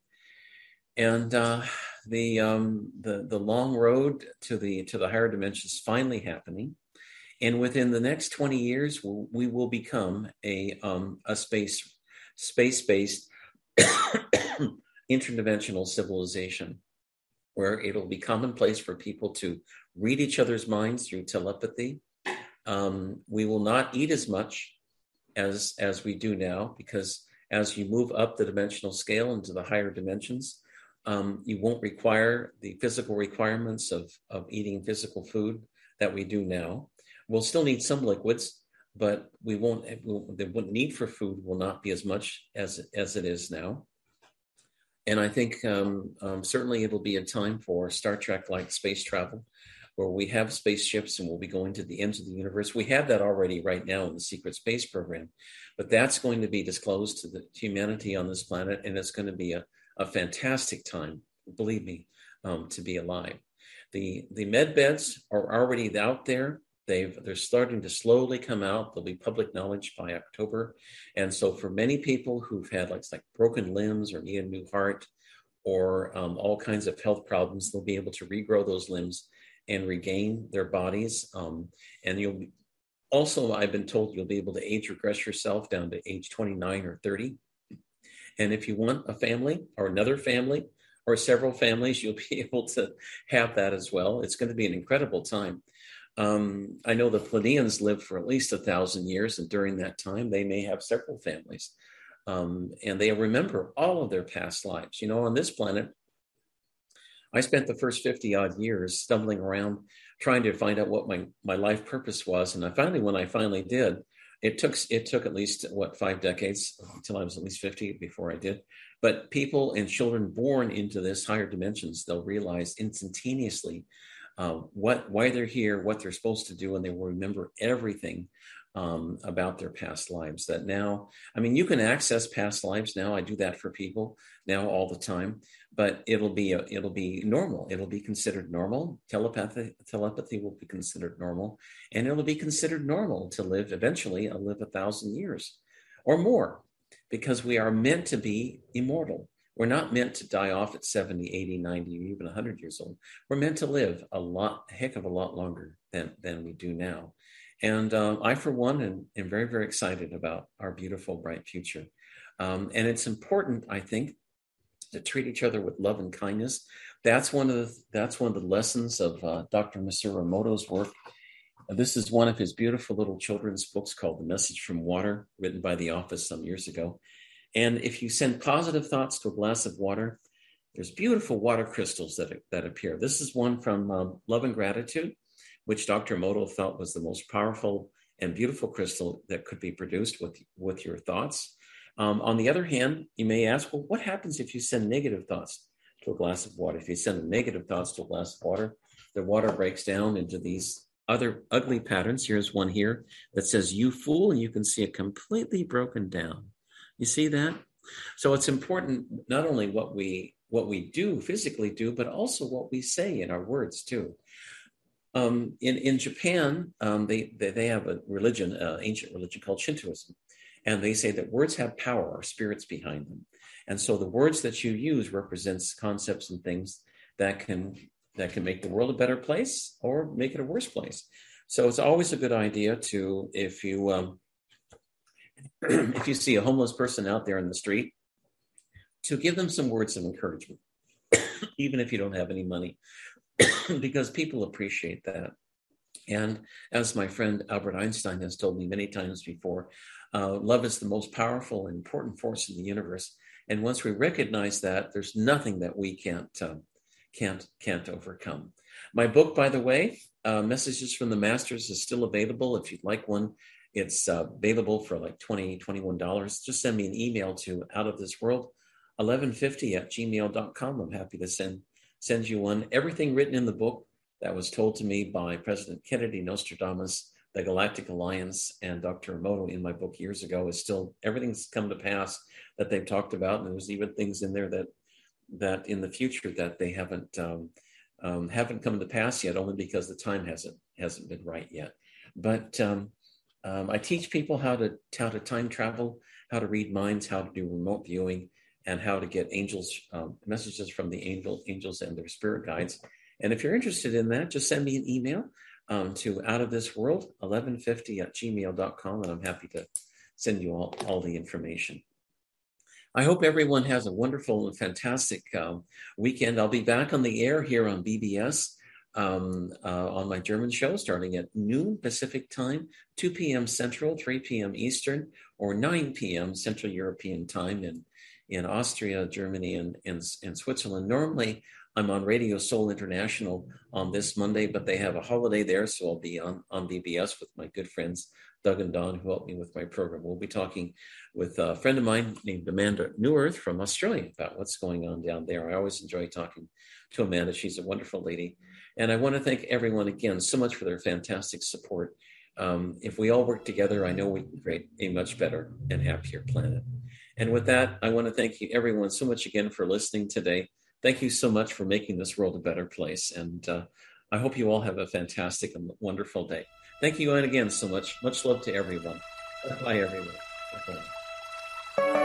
And uh, the um, the the long road to the to the higher dimensions is finally happening, and within the next twenty years, we'll, we will become a um, a space space based interdimensional civilization, where it'll be commonplace for people to read each other's minds through telepathy. Um, we will not eat as much as, as we do now, because as you move up the dimensional scale into the higher dimensions, um, you won't require the physical requirements of, of eating physical food that we do now. We'll still need some liquids, but we won't, we'll, the need for food will not be as much as, as it is now. And I think um, um, certainly it'll be a time for Star Trek-like space travel, where we have spaceships and we'll be going to the ends of the universe. We have that already right now in the secret space program, but that's going to be disclosed to the humanity on this planet, and it's going to be a, a fantastic time, believe me, um, to be alive. The the med beds are already out there. They've, they're starting to slowly come out. They'll be public knowledge by October. And so for many people who've had like, like broken limbs or need a new heart or um, all kinds of health problems, they'll be able to regrow those limbs and regain their bodies. Um, and you'll be, also, I've been told you'll be able to age regress yourself down to age twenty-nine or thirty. And if you want a family or another family or several families, you'll be able to have that as well. It's going to be an incredible time. Um, I know the Pleiadians lived for at least a thousand years, and during that time, they may have several families. Um, and they remember all of their past lives. You know, on this planet, I spent the first fifty odd years stumbling around trying to find out what my, my life purpose was. And I finally, when I finally did, it took, it took at least, what, five decades until I was at least fifty before I did. But people and children born into this higher dimensions, they'll realize instantaneously uh, what, why they're here, what they're supposed to do, and they will remember everything um, about their past lives. That now, I mean, you can access past lives now. I do that for people now all the time, but it'll be a, it'll be normal. It'll be considered normal. Telepathy telepathy will be considered normal, and it'll be considered normal to live eventually uh, live a thousand years or more, because we are meant to be immortal. We're not meant to die off at seventy, eighty, ninety, even one hundred years old. We're meant to live a lot, a heck of a lot longer than, than we do now. And um, I, for one, am, am very, very excited about our beautiful, bright future. Um, and it's important, I think, to treat each other with love and kindness. That's one of the, that's one of the lessons of uh, Doctor Masaru Emoto's work. This is one of his beautiful little children's books called The Message from Water, written by The Office some years ago. And if you send positive thoughts to a glass of water, there's beautiful water crystals that, that appear. This is one from um, Love and Gratitude, which Doctor Emoto felt was the most powerful and beautiful crystal that could be produced with, with your thoughts. Um, on the other hand, you may ask, well, what happens if you send negative thoughts to a glass of water? If you send negative thoughts to a glass of water, the water breaks down into these other ugly patterns. Here's one here that says, you fool, and you can see it completely broken down. You see that? So it's important not only what we what we do, physically do, but also what we say in our words too. Um, in, in Japan, um, they, they, they have a religion, uh, ancient religion called Shintoism. And they say that words have power or spirits behind them. And so the words that you use represents concepts and things that can that can make the world a better place or make it a worse place. So it's always a good idea to, if you um, if you see a homeless person out there in the street, to give them some words of encouragement, even if you don't have any money, because people appreciate that. And as my friend Albert Einstein has told me many times before, uh, love is the most powerful and important force in the universe. And once we recognize that, there's nothing that we can't um, can't can't overcome. My book, by the way, uh, Messages from the Masters, is still available. If you'd like one, it's uh, available for like twenty dollars, twenty-one dollars. Just send me an email to outofthisworld eleven fifty at gmail dot com. I'm happy to send send you one. Everything written in the book that was told to me by President Kennedy, Nostradamus, the Galactic Alliance, and Doctor Emoto in my book years ago is still, everything's come to pass that they've talked about. And there's even things in there that that in the future that they haven't um, um, haven't come to pass yet, only because the time hasn't hasn't been right yet. But um, um, I teach people how to how to time travel, how to read minds, how to do remote viewing, and how to get angels um, messages from the angel angels and their spirit guides. And if you're interested in that, just send me an email um, to outofthisworld eleven fifty at gmail dot com, and I'm happy to send you all, all the information. I hope everyone has a wonderful and fantastic um, weekend. I'll be back on the air here on B B S um, uh, on my German show starting at noon Pacific time, two p.m. Central, three p.m. Eastern, or nine p.m. Central European time in, in Austria, Germany, and, and, and Switzerland. Normally, I'm on Radio Seoul International on this Monday, but they have a holiday there, so I'll be on, on B B S with my good friends Doug and Don, who helped me with my program. We'll be talking with a friend of mine named Amanda Neworth from Australia about what's going on down there. I always enjoy talking to Amanda. She's a wonderful lady. And I want to thank everyone again so much for their fantastic support. Um, if we all work together, I know we can create a much better and happier planet. And with that, I want to thank you everyone so much again for listening today. Thank you so much for making this world a better place. And uh, I hope you all have a fantastic and wonderful day. Thank you again so much. Much love to everyone. Bye, everyone. Bye.